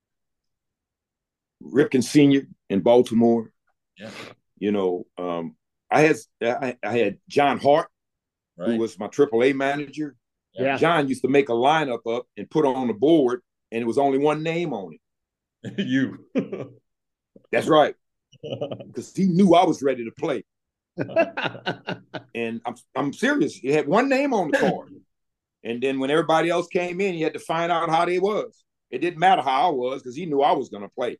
Ripken Sr. in Baltimore. Yeah. You know, I had John Hart, Right. who was my AAA manager. Yeah. John used to make a lineup up and put on the board, and it was only one name on it. You. That's right. Because he knew I was ready to play. And I'm serious. He had one name on the card. And then when everybody else came in, he had to find out how they was. It didn't matter how I was because he knew I was going to play.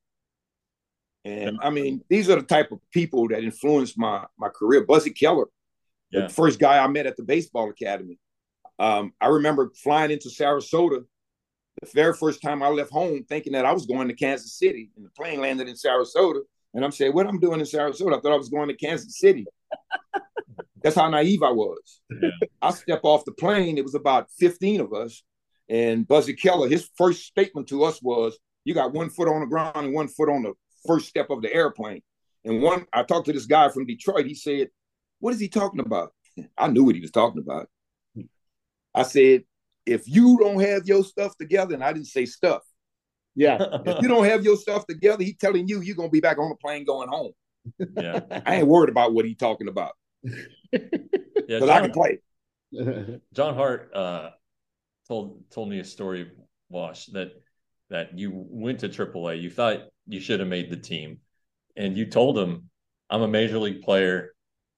And I mean, these are the type of people that influenced my career. Buzzy Keller, the first guy I met at the baseball academy. I remember flying into Sarasota the very first time I left home, thinking that I was going to Kansas City, and the plane landed in Sarasota. And I'm saying, what I'm doing in Sarasota? I thought I was going to Kansas City. That's how naive I was. Yeah. I stepped off the plane. It was about 15 of us. And Buzzy Keller, his first statement to us was, you got 1 foot on the ground and 1 foot on the first step of the airplane. And I talked to this guy from Detroit. He said, what is he talking about? I knew what he was talking about. I said, if you don't have your stuff together, and I didn't say stuff. Yeah. If you don't have your stuff together, he's telling you you're going to be back on the plane going home. Yeah. I ain't worried about what he's talking about. Yeah. Because I can play. John Hart told me a story, Wash, that you went to AAA. You thought you should have made the team. And you told him, I'm a major league player.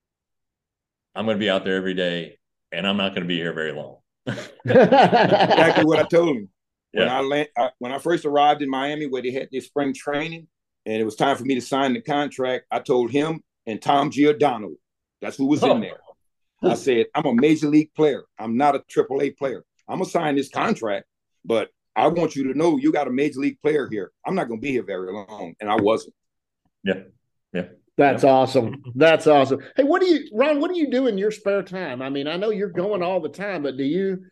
I'm going to be out there every day, and I'm not going to be here very long. Exactly what I told him. Yeah. When I first arrived in Miami, where they had their spring training, and it was time for me to sign the contract, I told him and Tom Giordano, that's who was in there. I said, I'm a major league player. I'm not a AAA player. I'm going to sign this contract, but I want you to know you got a major league player here. I'm not going to be here very long. And I wasn't. Yeah. Yeah. That's awesome. That's awesome. Hey, Ron, what do you do in your spare time? I mean, I know you're going all the time, but do you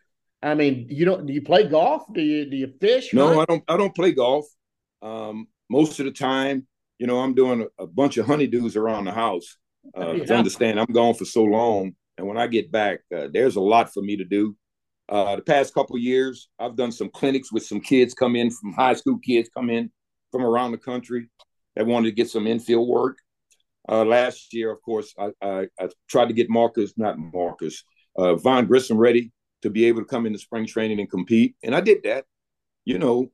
play golf? Do you fish? No, hunt? I don't play golf. Most of the time, you know, I'm doing a bunch of honeydews around the house. To understand, I'm gone for so long. And when I get back, there's a lot for me to do. The past couple of years, I've done some clinics with some kids come in from high school kids come in from around the country that wanted to get some infield work. Last year, of course, I tried to get Vaughn Grissom ready to be able to come into spring training and compete. And I did that. You know,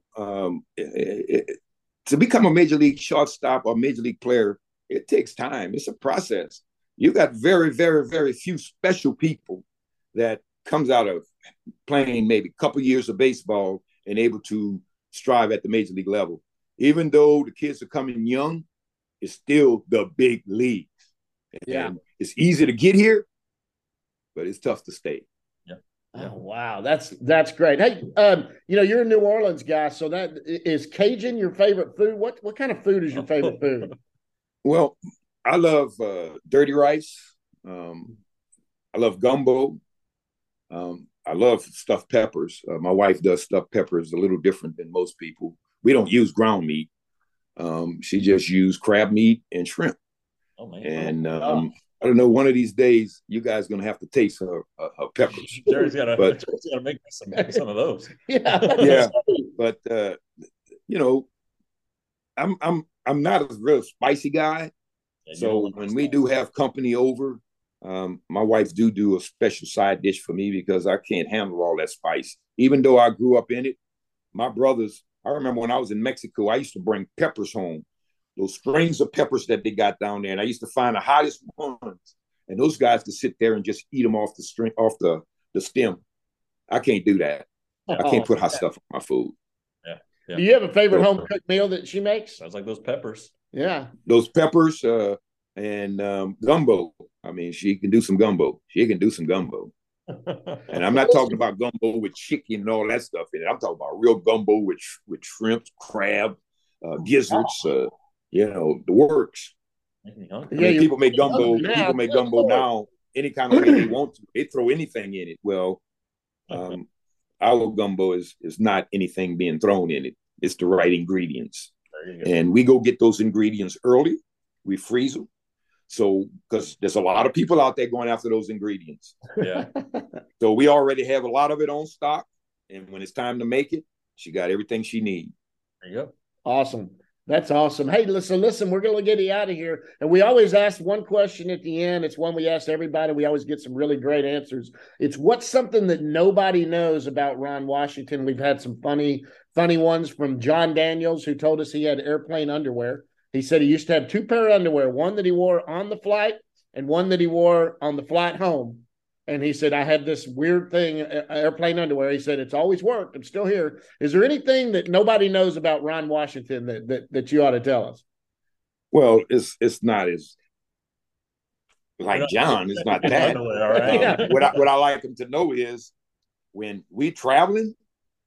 to become a major league shortstop or major league player, it takes time. It's a process. You got very, very, very few special people that comes out of playing maybe a couple years of baseball and able to strive at the major league level. Even though the kids are coming young, it's still the big leagues. Yeah. And it's easy to get here, but it's tough to stay. Yeah. Oh, wow. That's great. Hey, you're a New Orleans guy, so that is Cajun your favorite food? What kind of food is your favorite food? Well, I love dirty rice. I love gumbo. I love stuffed peppers. My wife does stuffed peppers a little different than most people. We don't use ground meat. She just used crab meat and shrimp. Oh man! And I don't know. One of these days, you guys are gonna have to taste her peppers. Jerry's gotta make some of those. Yeah. But you know, I'm not a real spicy guy. Yeah, so when we do have company over, my wife do a special side dish for me because I can't handle all that spice. Even though I grew up in it, my brothers. I remember when I was in Mexico, I used to bring peppers home. Those strings of peppers that they got down there, and I used to find the hottest ones, and those guys could sit there and just eat them off the stem. I can't do that. I can't put hot stuff on my food. Yeah. Do you have a favorite home cooked meal that she makes? Sounds like those peppers. Yeah, those peppers and gumbo. I mean, she can do some gumbo. And I'm not talking about gumbo with chicken and all that stuff in it. I'm talking about real gumbo with shrimp, crab, gizzards. The works. I mean, people make gumbo. People make gumbo now any kind of way they want to. They throw anything in it. Well, our gumbo is not anything being thrown in it. It's the right ingredients. And we go get those ingredients early. We freeze them. So, because there's a lot of people out there going after those ingredients. Yeah. So we already have a lot of it on stock. And when it's time to make it, she got everything she needs. There you go. Awesome. That's awesome. Hey, listen, we're going to get you out of here. And we always ask one question at the end. It's one we ask everybody. We always get some really great answers. It's what's something that nobody knows about Ron Washington? We've had some funny ones from John Daniels, who told us he had airplane underwear. He said he used to have 2 pair of underwear, one that he wore on the flight and one that he wore on the flight home. And he said, I had this weird thing, airplane underwear. He said, it's always worked. I'm still here. Is there anything that nobody knows about Ron Washington that you ought to tell us? Well, it's not as like John. It's not that. All right. What I like him to know is when we traveling,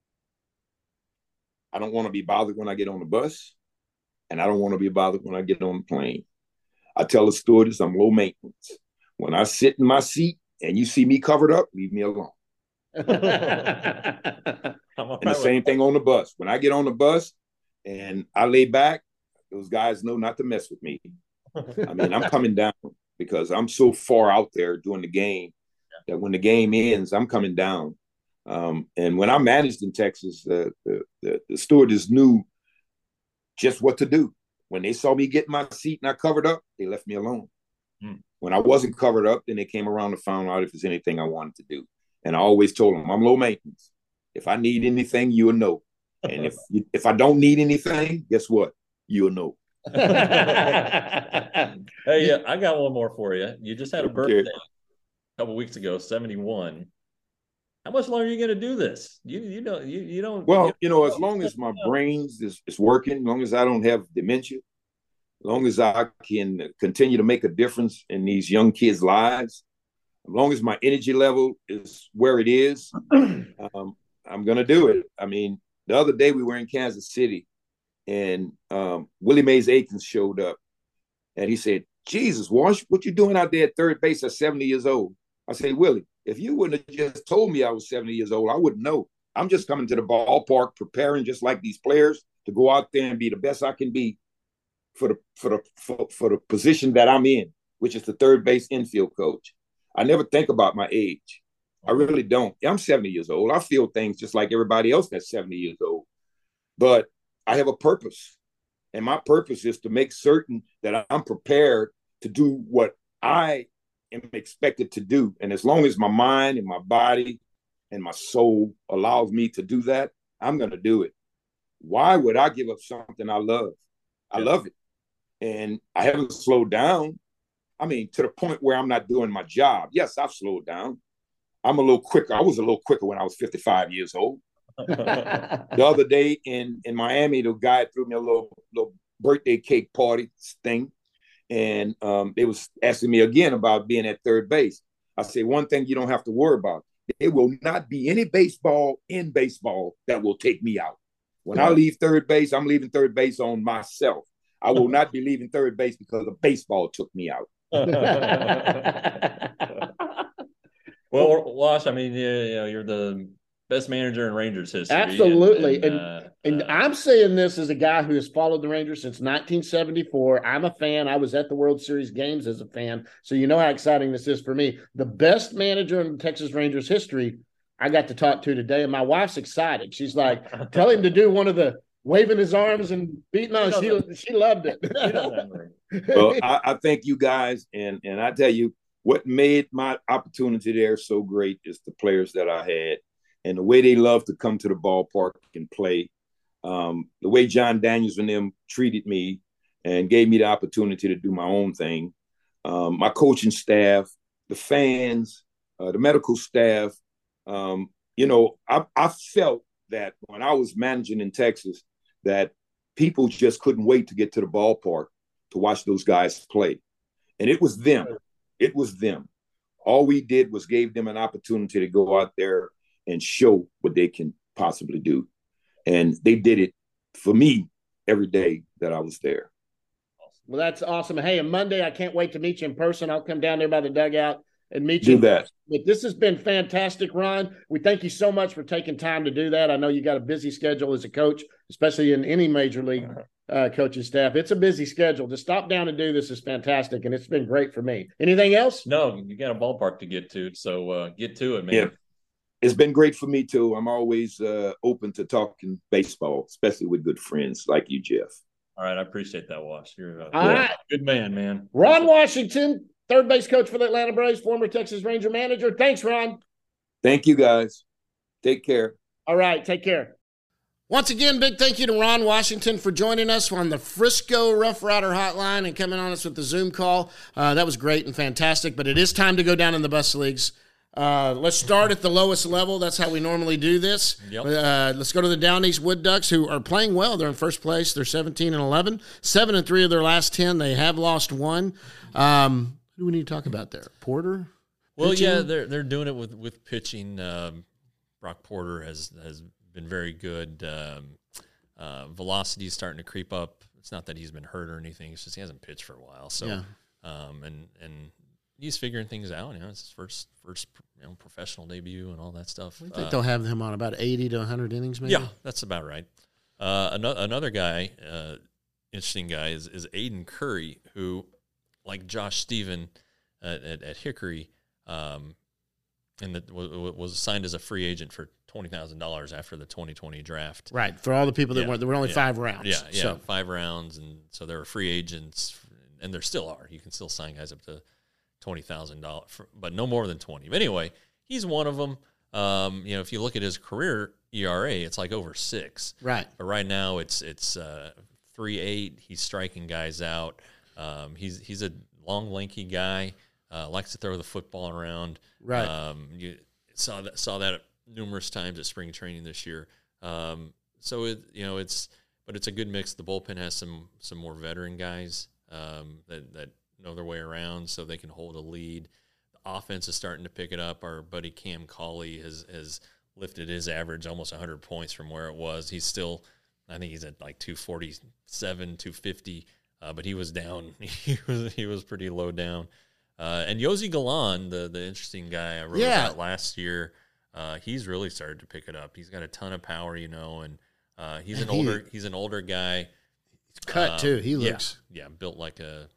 I don't want to be bothered when I get on the bus, and I don't want to be bothered when I get on the plane. I tell the stewardess I'm low maintenance. When I sit in my seat, and you see me covered up, leave me alone. And the same thing on the bus. When I get on the bus and I lay back, those guys know not to mess with me. I mean, I'm coming down because I'm so far out there doing the game that when the game ends, I'm coming down. And when I managed in Texas, the stewardess knew just what to do. When they saw me get in my seat and I covered up, they left me alone. When I wasn't covered up, then they came around and found out if there's anything I wanted to do. And I always told them, I'm low maintenance. If I need anything, you'll know. And if I don't need anything, guess what? You'll know. Hey, I got one more for you. You just had a birthday a couple weeks ago, 71. How much longer are you going to do this? You don't. Well, as long as my brains is working, as long as I don't have dementia, as long as I can continue to make a difference in these young kids' lives, as long as my energy level is where it is, I'm going to do it. I mean, the other day we were in Kansas City, and Willie Mays Aikens showed up, and he said, Jesus, Wash, what you doing out there at third base at 70 years old? I said, Willie, if you wouldn't have just told me I was 70 years old, I wouldn't know. I'm just coming to the ballpark preparing just like these players to go out there and be the best I can be for the position that I'm in, which is the third base infield coach. I never think about my age. I really don't. I'm 70 years old. I feel things just like everybody else that's 70 years old. But I have a purpose. And my purpose is to make certain that I'm prepared to do what I am expected to do. And as long as my mind and my body and my soul allows me to do that, I'm going to do it. Why would I give up something I love? I love it. And I haven't slowed down. I mean, to the point where I'm not doing my job. Yes, I've slowed down. I'm a little quicker. I was a little quicker when I was 55 years old. The other day in Miami, the guy threw me a little birthday cake party thing. And they was asking me again about being at third base. I say, one thing you don't have to worry about. There will not be any baseball in baseball that will take me out. When I leave third base, I'm leaving third base on myself. I will not be leaving third base because the baseball took me out. Well, Wash, I mean, you're the best manager in Rangers history. Absolutely. And I'm saying this as a guy who has followed the Rangers since 1974. I'm a fan. I was at the World Series games as a fan. So you know how exciting this is for me. The best manager in Texas Rangers history I got to talk to today. And my wife's excited. She's like, tell him to do one of the waving his arms and beating on. She loved it. Well, I thank you guys. And I tell you, what made my opportunity there so great is the players that I had and the way they love to come to the ballpark and play. The way John Daniels and them treated me and gave me the opportunity to do my own thing. My coaching staff, the fans, the medical staff. I felt that when I was managing in Texas, that people just couldn't wait to get to the ballpark to watch those guys play. And it was them. It was them. All we did was gave them an opportunity to go out there and show what they can possibly do. And they did it for me every day that I was there. Well, that's awesome. Hey, on Monday, I can't wait to meet you in person. I'll come down there by the dugout and meet you. Do that. But this has been fantastic, Ron. We thank you so much for taking time to do that. I know you got a busy schedule as a coach, especially in any major league coaching staff. It's a busy schedule. To stop down and do this is fantastic, and it's been great for me. Anything else? No, you got a ballpark to get to, so get to it, man. Yeah. It's been great for me, too. I'm always open to talking baseball, especially with good friends like you, Jeff. All right, I appreciate that, Wash. You're a right. Good man. Ron Washington, third base coach for the Atlanta Braves, former Texas Ranger manager. Thanks, Ron. Thank you, guys. Take care. All right, take care. Once again, big thank you to Ron Washington for joining us on the Frisco Rough Rider Hotline and coming on us with the Zoom call. That was great and fantastic, but it is time to go down in the bus leagues. Let's start at the lowest level. That's how we normally do this. Yep. Let's go to the Down East Wood Ducks, who are playing well. They're in first place. They're 17-11, 7-3 of their last 10. They have lost one. Who do we need to talk about there? Porter? Well, pitching? yeah, they're doing it with pitching. Brock Porter has been very good. Velocity is starting to creep up. It's not that he's been hurt or anything. It's just he hasn't pitched for a while. So, yeah. And he's figuring things out. It's his first professional debut and all that stuff. I think they'll have him on about 80 to 100 innings, maybe. Yeah, that's about right. Another guy, interesting guy, is Aiden Curry, who, like Josh Stephen at Hickory, was signed as a free agent for $20,000 after the 2020 draft. Right, for all the people that there were only 5 rounds. Yeah, so. 5 rounds, and so there were free agents, and there still are. You can still sign guys up to $20,000, but no more than 20. But anyway, he's one of them. If you look at his career ERA, it's like over 6. Right. But right now it's 3.8. He's striking guys out. He's a long, lanky guy. Likes to throw the football around. Right. You saw that numerous times at spring training this year. So it's a good mix. The bullpen has some more veteran guys that know their way around, so they can hold a lead. The offense is starting to pick it up. Our buddy Cam Cauley has lifted his average almost 100 points from where it was. He's still, I think he's at like 247, 250, but he was down. He was pretty low down. And Yossi Galan, the interesting guy I wrote about last year, he's really started to pick it up. He's got a ton of power, and he's an older guy. He's cut too. He looks built like a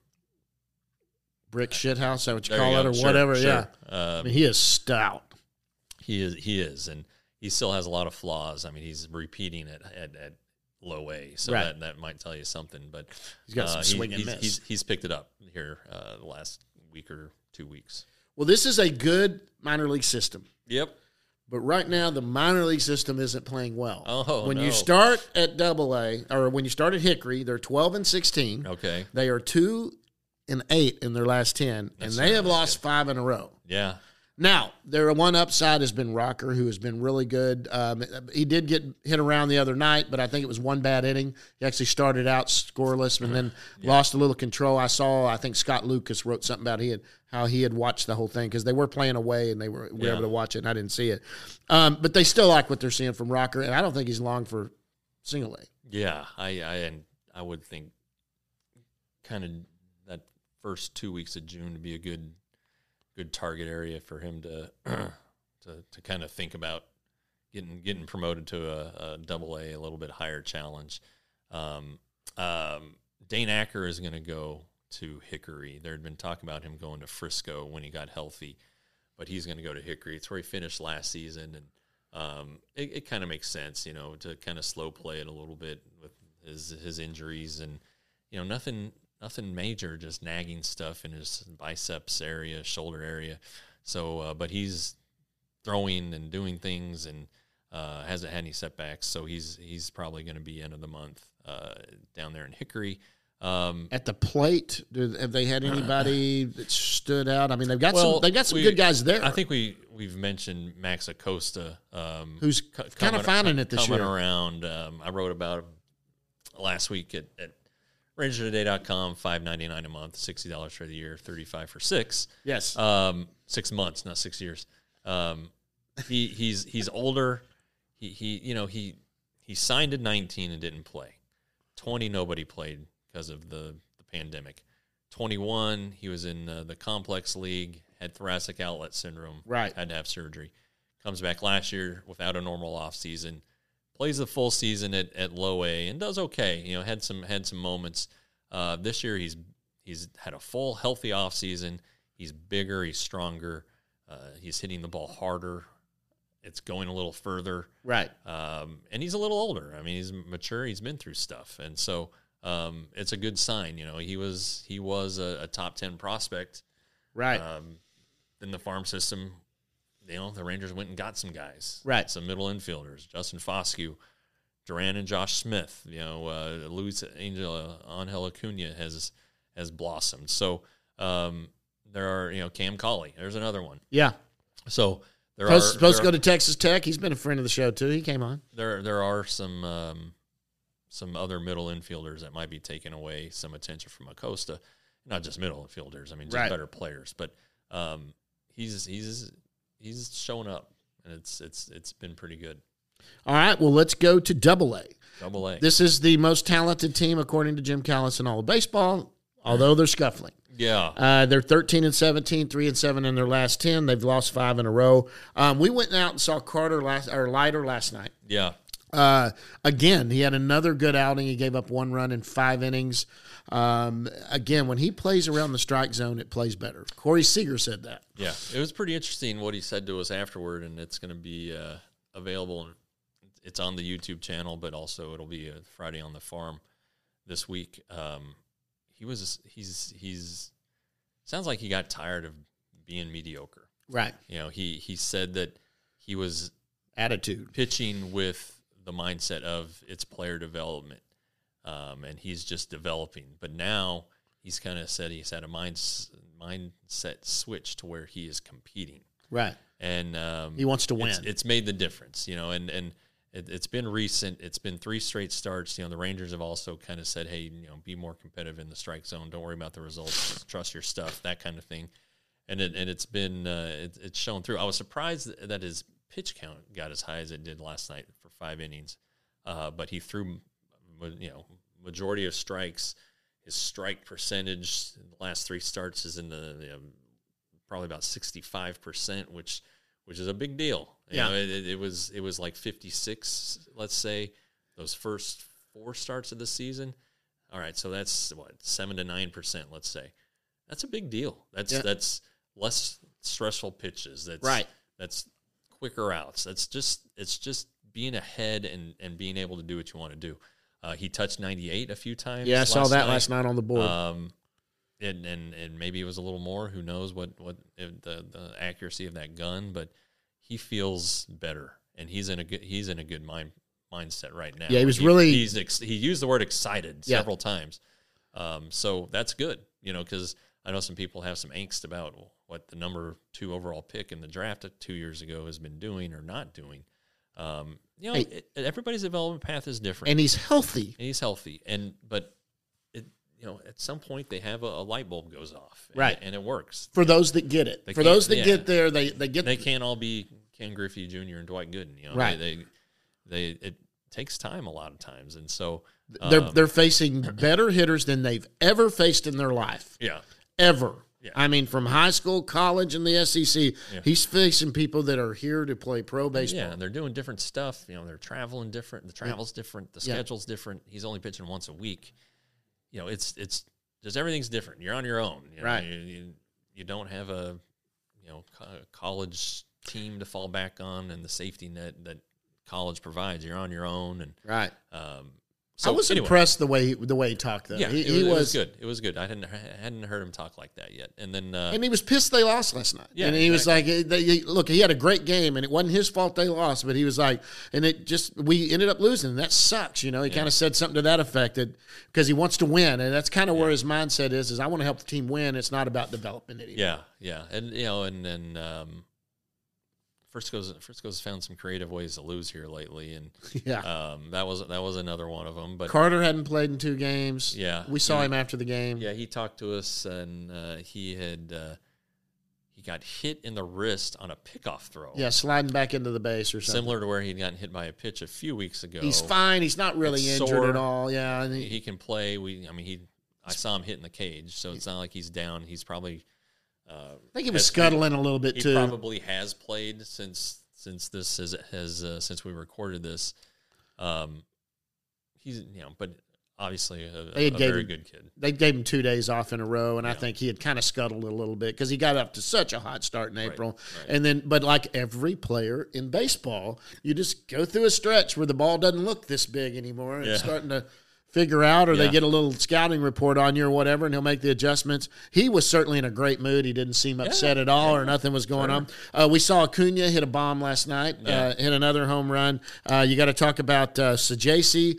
brick shit house. Is that what you call it, or whatever? Sure. Yeah. He is stout. He is, and he still has a lot of flaws. I mean, he's repeating it at low A, so that might tell you something. But he's got some swing and miss. He's picked it up here the last week or 2 weeks. Well, this is a good minor league system. Yep. But right now, the minor league system isn't playing well. Oh, when you start at Double-A, or when you start at Hickory, they're 12-16. Okay. They are 2-8 in their last 10, and they have lost 5 in a row. Yeah. Now, their one upside has been Rocker, who has been really good. He did get hit around the other night, but I think it was one bad inning. He actually started out scoreless and then lost a little control. I think Scott Lucas wrote something about how he had watched the whole thing because they were playing away and they were able to watch it, and I didn't see it. But they still like what they're seeing from Rocker, and I don't think he's long for single A. Yeah, I would think kind of that first 2 weeks of June to be a good target area for him to kind of think about getting promoted to a Double-A, a little bit higher challenge. Dane Acker is going to go to Hickory. There had been talk about him going to Frisco when he got healthy, but he's going to go to Hickory. It's where he finished last season, and it kind of makes sense, to kind of slow play it a little bit with his injuries, and nothing major, just nagging stuff in his biceps area, shoulder area. So, but he's throwing and doing things, and hasn't had any setbacks. So he's probably going to be end of the month down there in Hickory. At the plate, have they had anybody that stood out? I mean, they've got some good guys there. I think we've mentioned Max Acosta, who's kind of finding it this year. Coming around. I wrote about him last week at RangersToday.com. $5.99 a month, $60 for the year, $35 for 6. Yes, 6 months, not 6 years. He's older. He signed at 19 and didn't play. 20, nobody played because of the pandemic. 21, he was in the complex league, had thoracic outlet syndrome, right? Had to have surgery. Comes back last year without a normal offseason, plays the full season at low A and does okay. Had some moments. This year he's had a full healthy offseason. He's bigger, he's stronger, he's hitting the ball harder. It's going a little further, right? And he's a little older. I mean, he's mature. He's been through stuff, and so it's a good sign. He was a top 10 prospect, right? In the farm system, the Rangers went and got some guys, right? Some middle infielders, Justin Foscue, Duran, and Josh Smith. Luis Angel Acuna has blossomed. So there are Cam Cauley. There's another one. Yeah. So. Supposed to go to Texas Tech. He's been a friend of the show too. He came on. There are some other middle infielders that might be taking away some attention from Acosta. Not just middle infielders. I mean, just better players. But he's showing up, and it's been pretty good. All right. Well, let's go to Double-A. Double-A. This is the most talented team according to Jim Callis in all of baseball. Although they're scuffling. Yeah. They're 13-17, 3-7 in their last 10. They've lost 5 in a row. We went out and saw Leiter last night. Yeah. Again, he had another good outing. He gave up 1 run in 5 innings. Again, when he plays around the strike zone, it plays better. Corey Seager said that. Yeah. It was pretty interesting what he said to us afterward, and it's going to be available. It's on the YouTube channel, but also it'll be Friday on the Farm this week. He's sounds like he got tired of being mediocre. Right. He said that he was pitching with the mindset of it's player development, and he's just developing. But now he's kind of said he's had a mindset switch to where he is competing. Right. And he wants to win. It's made the difference, and it's been recent. It's been 3 straight starts. The Rangers have also kind of said, hey, be more competitive in the strike zone. Don't worry about the results. Just trust your stuff, that kind of thing. And it's been it's shown through. I was surprised that his pitch count got as high as it did last night for 5 innings. But he threw, majority of strikes. His strike percentage in the last 3 starts is in the probably about 65%, which is a big deal. It was like 56, let's say, those first 4 starts of the season. All right, so that's 7 to 9%, let's say. That's a big deal. That's less stressful pitches. That's right. That's quicker outs. It's just being ahead and being able to do what you want to do. He touched 98 a few times. Yeah, I saw that last night on the board. And maybe it was a little more. Who knows what the accuracy of that gun? But he feels better, and he's in a good mindset right now. Yeah, he used the word excited several times. So that's good, because I know some people have some angst about what the number 2 overall pick in the draft 2 years ago has been doing or not doing. Everybody's development path is different, and he's healthy. But at some point they have a light bulb goes off, right? And it works for those that get it. For those that get there, they get. They can't all be Ken Griffey Jr. and Dwight Gooden, right? It takes time a lot of times, and so they're facing better hitters than they've ever faced in their life. Yeah, ever. Yeah. I mean, from high school, college, and the SEC, he's facing people that are here to play pro baseball. Yeah, and they're doing different stuff. You know, they're traveling different. The travel's different. The schedule's different. He's only pitching once a week. You know, it's just everything's different. You're on your own. You know, right. You don't have a college team to fall back on and the safety net that college provides. You're on your own, and right. So I was impressed the way he talked, though. Yeah, he it was good. It was good. I hadn't heard him talk like that yet. And then and he was pissed they lost last night. Yeah, and he was like, look, he had a great game, and it wasn't his fault they lost, but he was like, and we ended up losing, and that sucks. You know, he kind of said something to that effect, that because he wants to win, and that's kind of where his mindset is I want to help the team win. It's not about development anymore. Yeah, and you know, and then. Frisco's found some creative ways to lose here lately, and that was another one of them. But Carter hadn't played in 2 games. Yeah, we saw him after the game. Yeah, he talked to us, and he got hit in the wrist on a pickoff throw. Yeah, sliding back into the base or something. Similar to where he'd gotten hit by a pitch a few weeks ago. He's fine. He's not really injured at all. Yeah, and he can play. I saw him hit in the cage, so it's not like he's down. He's probably. I think he was scuttling a little bit too. He probably has played since since we recorded this. He's but obviously a very good kid. They gave him 2 days off in a row, and I think he had kind of scuttled a little bit because he got up to such a hot start in April. Right. And then, but like every player in baseball, you just go through a stretch where the ball doesn't look this big anymore. It's starting to figure out, or they get a little scouting report on you or whatever, and he'll make the adjustments. He was certainly in a great mood. He didn't seem upset at all, or nothing was going on. We saw Acuna hit a bomb last night, hit another home run. You got to talk about Sajasi,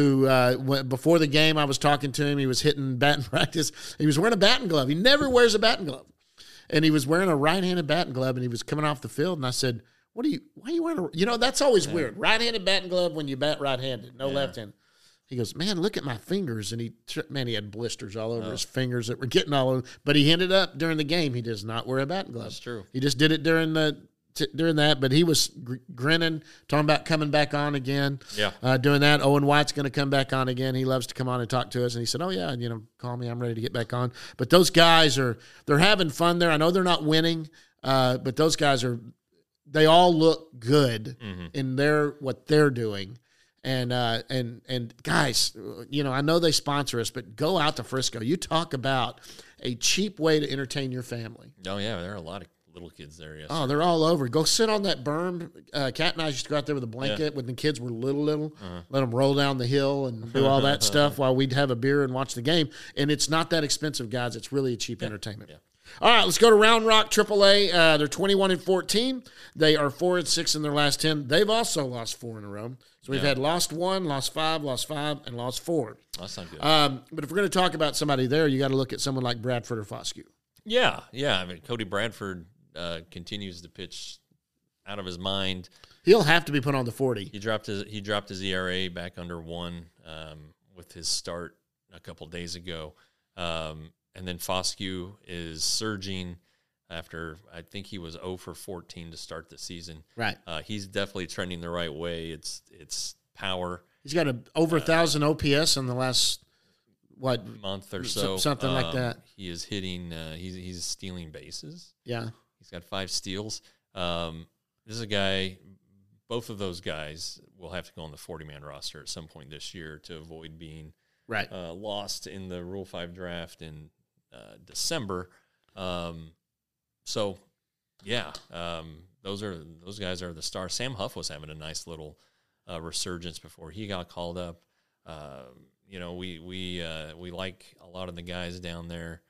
who before the game I was talking to him. He was hitting batting practice. He was wearing a batting glove. He never wears a batting glove. And he was wearing a right-handed batting glove, and he was coming off the field, and I said, why are you wearing that's always weird. Right-handed batting glove when you bat right-handed, no left-handed. He goes, man, look at my fingers. And he had blisters all over his fingers that were getting all over. But he ended up during the game, he does not wear a batting glove. That's true. He just did it during that. But he was grinning, talking about coming back on again. Yeah. Doing that. Owen White's going to come back on again. He loves to come on and talk to us. And he said, oh, yeah, call me. I'm ready to get back on. But those guys they're having fun there. I know they're not winning, but those guys they all look good in what they're doing. And guys, I know they sponsor us, but go out to Frisco. You talk about a cheap way to entertain your family. Oh, yeah, there are a lot of little kids there, yes. Oh, they're all over. Go sit on that berm. Kat and I used to go out there with a blanket when the kids were little. Let them roll down the hill and do all that stuff while we'd have a beer and watch the game. And it's not that expensive, guys. It's really a cheap entertainment. Yeah. All right, let's go to Round Rock AAA. They're 21-14. They are 4-6 in their last 10. They've also lost 4 in a row. So we've had lost 1, lost 5, and lost 4. That's not good. But if we're going to talk about somebody there, you got to look at someone like Bradford or Foscue. Yeah. I mean, Cody Bradford continues to pitch out of his mind. He'll have to be put on the 40. He dropped his ERA back under 1 with his start a couple days ago. And then Foscue is surging after I think he was 0 for 14 to start the season. Right. He's definitely trending the right way. It's power. He's got over 1,000 OPS in the last month or so, something like that. He is hitting. He's stealing bases. Yeah. He's got 5 steals. This is a guy. Both of those guys will have to go on the 40-man roster at some point this year to avoid being lost in the Rule 5 draft in December. Those guys are the stars. Sam Huff was having a nice little resurgence before he got called up. We like a lot of the guys down there.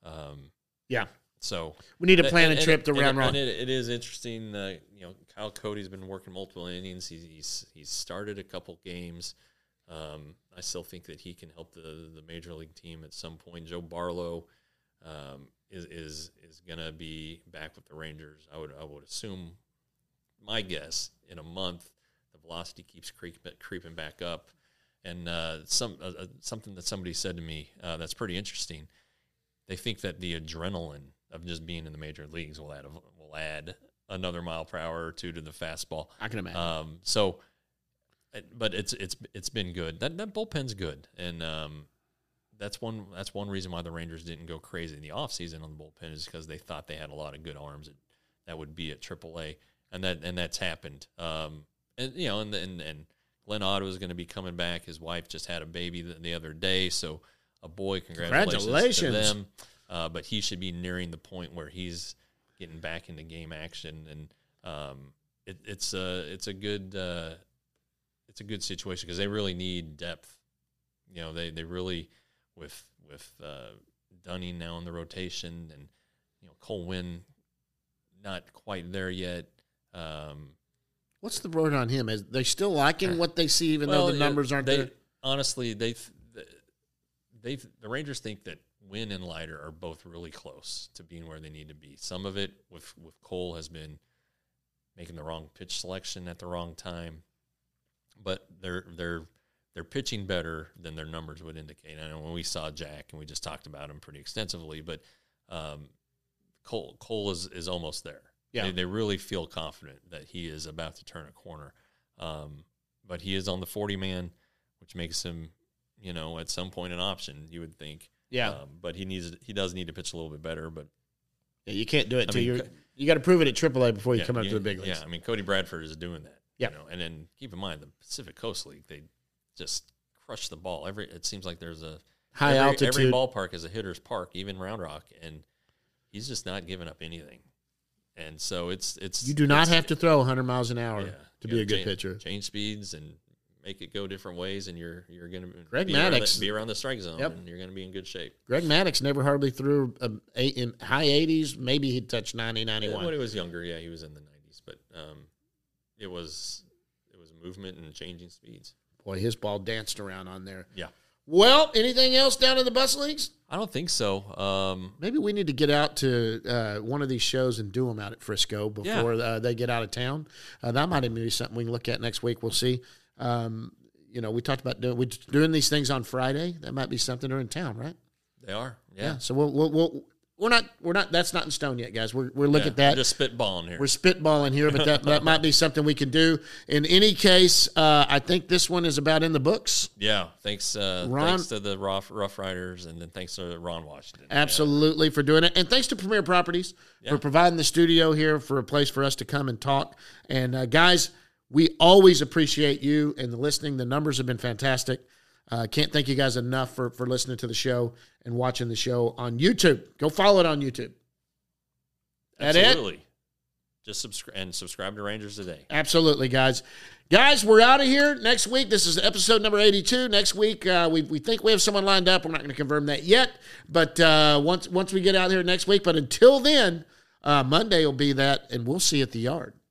So we need to plan a trip to Round Rock. And it is interesting. Kyle Cody's been working multiple innings. He's started a couple games. I still think that he can help the major league team at some point. Joe Barlow is going to be back with the Rangers. I would assume, my guess, in a month, the velocity keeps creeping back up. And something that somebody said to me that's pretty interesting. They think that the adrenaline of just being in the major leagues will add another mile per hour or 2 to the fastball. I can imagine. But it's been good. That bullpen's good, and that's one reason why the Rangers didn't go crazy in the offseason on the bullpen, is because they thought they had a lot of good arms that would be at AAA, and that's happened. And Glenn Otto is going to be coming back. His wife just had a baby the other day, so a boy. Congratulations to them. But he should be nearing the point where he's getting back into game action, and it's a good situation because they really need depth. They really with Dunning now in the rotation, and Cole Winn not quite there yet. What's the word on him? Is they still liking what they see, even though the numbers aren't there? Honestly, the Rangers think that Winn and Leiter are both really close to being where they need to be. Some of it with Cole has been making the wrong pitch selection at the wrong time, but they're pitching better than their numbers would indicate. I know when we saw Jack, and we just talked about him pretty extensively, but Cole is almost there. Yeah. They really feel confident that he is about to turn a corner. But he is on the 40-man, which makes him, at some point an option, you would think. Yeah. But he does need to pitch a little bit better. But yeah, you can't do it until you got to prove it at AAA before you come up to the big leagues. Yeah, Cody Bradford is doing that. Yeah. And then keep in mind the Pacific Coast League, they just crush the ball. It seems like there's a high altitude. Every ballpark is a hitter's park, even Round Rock, and he's just not giving up anything. And so it's you do not have to throw 100 miles an hour to be a good pitcher. Change speeds and make it go different ways, and you're going to be around the strike zone, and you're going to be in good shape. Greg Maddux never hardly threw in high 80s. Maybe he'd touch 90, 91. When he was younger, he was in the 90s, but it was movement and changing speeds. Boy, his ball danced around on there. Yeah. Well, anything else down in the bus leagues? I don't think so. Maybe we need to get out to one of these shows and do them out at Frisco before they get out of town. That might even be something we can look at next week. We'll see. We talked about doing these things on Friday. That might be something. They're in town, right? They are. Yeah. So we're not. That's not in stone yet, guys. We're looking at that. We're just spitballing here. We're spitballing here, but that might be something we can do. In any case, I think this one is about in the books. Yeah. Thanks to the Rough Riders, and then thanks to Ron Washington. Absolutely for doing it, and thanks to Premier Properties for providing the studio here for a place for us to come and talk. And guys, we always appreciate you and the listening. The numbers have been fantastic. Can't thank you guys enough for listening to the show and watching the show on YouTube. Go follow it on YouTube. Absolutely. It? Just subscribe to Rangers Today. Absolutely, guys. Guys, we're out of here. Next week, this is episode number 82. Next week, we think we have someone lined up. We're not going to confirm that yet, but once we get out here next week. But until then, Monday will be that, and we'll see you at the yard.